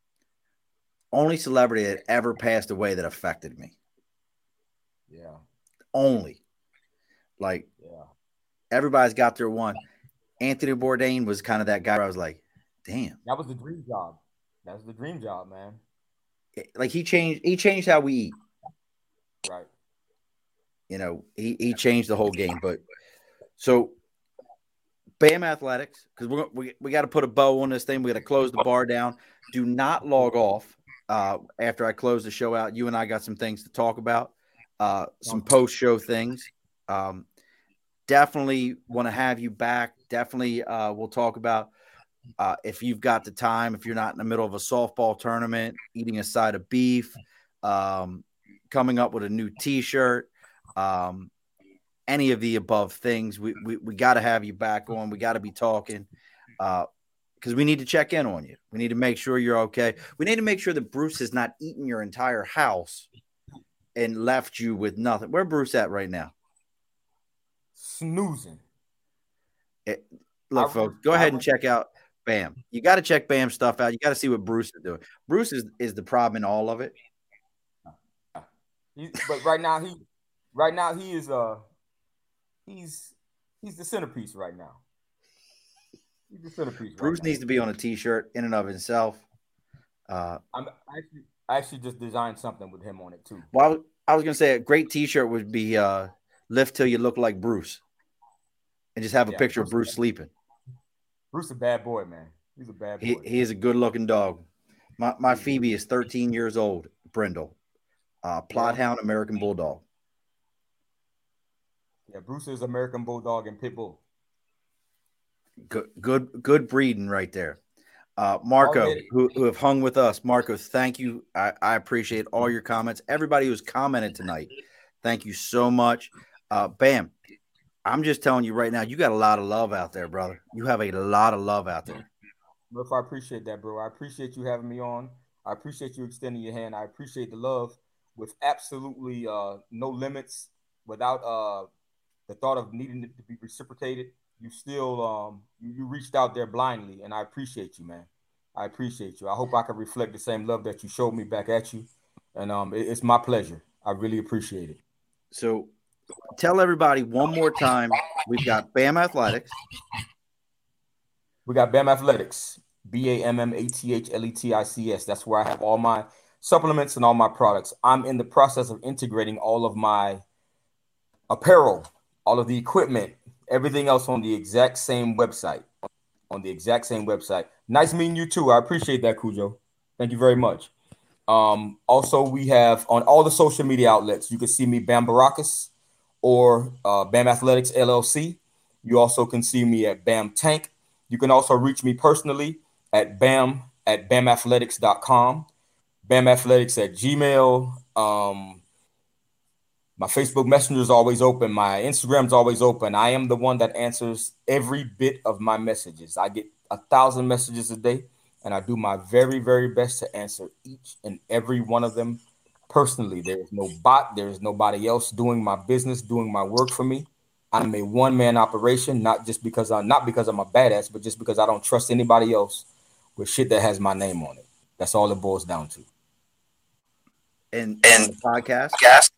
Only celebrity that ever passed away that affected me. Yeah. Only. Like, yeah. Everybody's got their one. Anthony Bourdain was kind of that guy where I was like, damn. That was the dream job. That was the dream job, man. Like he changed how we eat. Right. You know, he changed the whole game. But so BAM Athletics, because we got to put a bow on this thing. We got to close the bar down. Do not log off after I close the show out. You and I got some things to talk about, some post-show things. Definitely want to have you back. Definitely we'll talk about if you've got the time, if you're not in the middle of a softball tournament, eating a side of beef, coming up with a new T-shirt, any of the above things. We got to have you back on. We got to be talking because we need to check in on you. We need to make sure you're okay. We need to make sure that Bruce has not eaten your entire house and left you with nothing. Where Bruce at right now? Snoozing. Look, folks, go ahead and check out BAM. You got to check BAM stuff out. You got to see what Bruce is doing. Bruce is the problem in all of it. But right now he is he's the centerpiece right now. He's the centerpiece. Bruce right needs to be on a T-shirt in and of himself. I actually just designed something with him on it too. Well, I was gonna say a great T-shirt would be "Lift Till You Look Like Bruce," and just have a picture of Bruce sleeping. Bruce is a bad boy, man. He's a bad boy. He is a good-looking dog. My Phoebe is 13 years old. Brindle, Plot Hound, American Bulldog. Yeah, Bruce is American Bulldog and Pit Bull. Good breeding right there. Marco, who have hung with us. Marco, thank you. I appreciate all your comments. Everybody who's commented tonight, thank you so much. BAM, I'm just telling you right now, you got a lot of love out there, brother. You have a lot of love out there. Murph, I appreciate that, bro. I appreciate you having me on. I appreciate you extending your hand. I appreciate the love with absolutely no limits, without the thought of needing it to be reciprocated. You still you reached out there blindly, and I appreciate you, man. I appreciate you. I hope I can reflect the same love that you showed me back at you, and it's my pleasure. I really appreciate it. So tell everybody one more time, we've got BAM Athletics. We got BAM Athletics, BAMMATHLETICS. That's where I have all my supplements and all my products. I'm in the process of integrating all of my apparel, all of the equipment, everything else on the exact same website. Nice meeting you too. I appreciate that, Cujo. Thank you very much. Also, we have on all the social media outlets, you can see me, Bam Baracus, or BAM Athletics LLC. You also can see me at BAM Tank. You can also reach me personally at bamathletics.com, BAM Athletics at Gmail. My Facebook Messenger is always open. My Instagram is always open. I am the one that answers every bit of my messages. I get 1,000 messages a day, and I do my very, very best to answer each and every one of them personally. There is no bot. There is nobody else doing my business, doing my work for me. I'm a one-man operation, not because I'm a badass, but just because I don't trust anybody else with shit that has my name on it. That's all it boils down to. And the podcast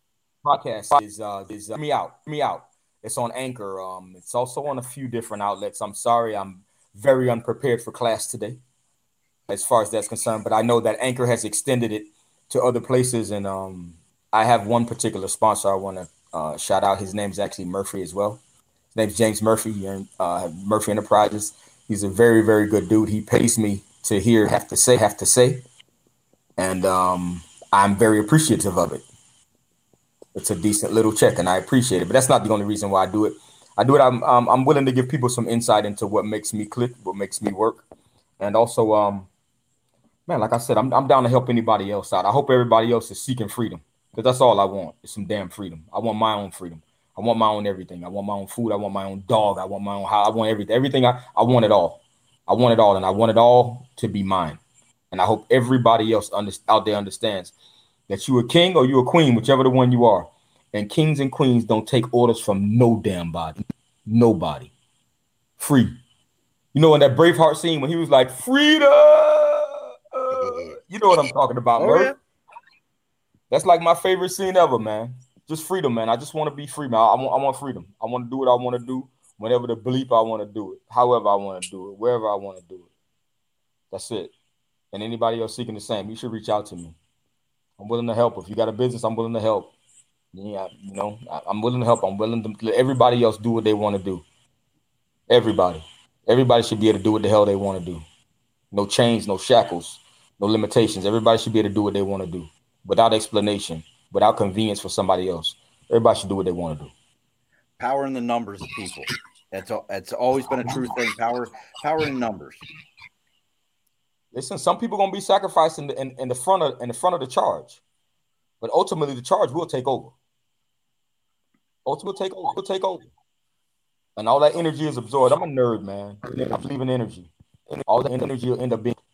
is me out. It's on Anchor. It's also on a few different outlets. I'm sorry, I'm very unprepared for class today, as far as that's concerned. But I know that Anchor has extended it to other places, and I have one particular sponsor I want to shout out. His name's actually Murphy as well. His name's James Murphy, Murphy Enterprises. He's a very, very good dude. He pays me to have to say, and I'm very appreciative of it. It's a decent little check, and I appreciate it. But that's not the only reason why I do it. I'm willing to give people some insight into what makes me click, what makes me work, and also, man, like I said, I'm down to help anybody else out. I hope everybody else is seeking freedom, because that's all I want is some damn freedom. I want my own freedom. I want my own everything. I want my own food. I want my own dog. I want my own house. I want everything. Everything. I want it all. I want it all, and I want it all to be mine. And I hope everybody else out there understands that you a king or you a queen, whichever the one you are. And kings and queens don't take orders from no damn body. Nobody. Free. You know, in that Braveheart scene when he was like, freedom. You know what I'm talking about, Murph. Yeah. That's like my favorite scene ever, man. Just freedom, man. I just want to be free, man. I want freedom. I want to do what I want to do whenever the bleep I want to do it, however I want to do it, wherever I want to do it. That's it. And anybody else seeking the same, you should reach out to me. I'm willing to help. If you got a business, I'm willing to help. Yeah, you know, I'm willing to help. I'm willing to let everybody else do what they want to do. Everybody should be able to do what the hell they want to do. No chains, no shackles, no limitations. Everybody should be able to do what they want to do without explanation, without convenience for somebody else. Everybody should do what they want to do. Power in the numbers of people. That's always been a true thing. Power in numbers. Listen, some people gonna be sacrificed in the front of the charge, but ultimately the charge will take over. Ultimately, will take over, and all that energy is absorbed. I'm a nerd, man. I believe in energy. All the energy will end up being,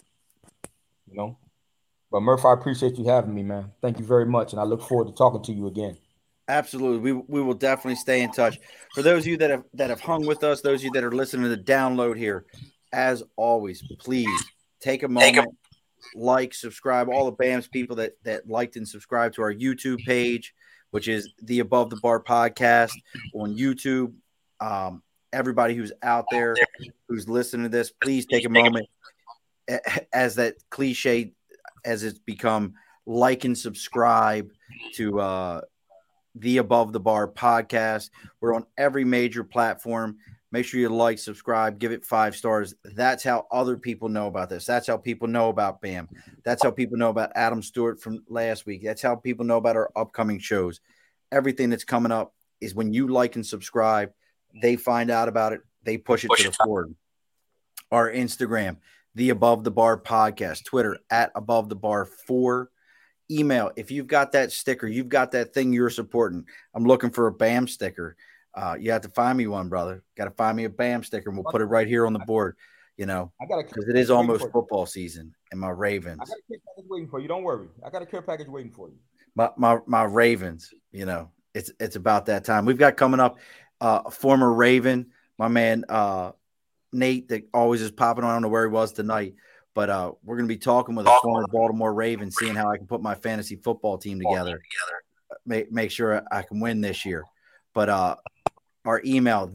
you know. But Murph, I appreciate you having me, man. Thank you very much, and I look forward to talking to you again. Absolutely, we will definitely stay in touch. For those of you that have hung with us, those of you that are listening to the download here, as always, please take a moment, like, subscribe. All the BAMS people that liked and subscribed to our YouTube page, which is the Above the Bar podcast on YouTube. Everybody who's out there who's listening to this, please take a moment, as that cliche as it's become, like and subscribe to the Above the Bar podcast. We're on every major platform. Make sure you like, subscribe, give it 5 stars. That's how other people know about this. That's how people know about BAM. That's how people know about Adam Stewart from last week. That's how people know about our upcoming shows. Everything that's coming up is when you like and subscribe, they find out about it. They push it to the forward. Our Instagram, the Above the Bar podcast. Twitter, at Above the Bar 4. Email, if you've got that sticker, you've got that thing you're supporting. I'm looking for a BAM sticker. You have to find me one, brother. Got to find me a BAM sticker, and we'll put it right here on the board, you know, because it is almost football season, and my Ravens. I got a care package waiting for you. Don't worry. I got a care package waiting for you. My Ravens, you know, it's about that time. We've got coming up a former Raven, my man Nate, that always is popping on. I don't know where he was tonight, but we're going to be talking with a former Baltimore Raven, seeing how I can put my fantasy football team together, make sure I can win this year. But our email,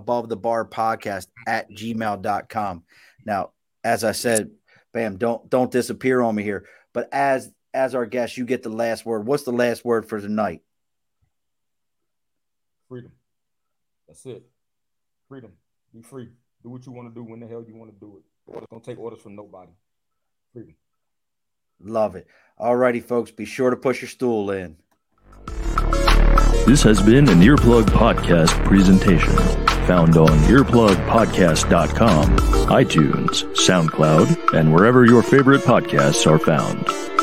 theabovethebarpodcast@gmail.com. Now, as I said, BAM, don't disappear on me here. But as our guest, you get the last word. What's the last word for tonight? Freedom. That's it. Freedom. Be free. Do what you want to do when the hell you want to do it. Don't take orders from nobody. Freedom. Love it. All righty, folks. Be sure to push your stool in. This has been an Earplug Podcast presentation, found on earplugpodcast.com, iTunes, SoundCloud, and wherever your favorite podcasts are found.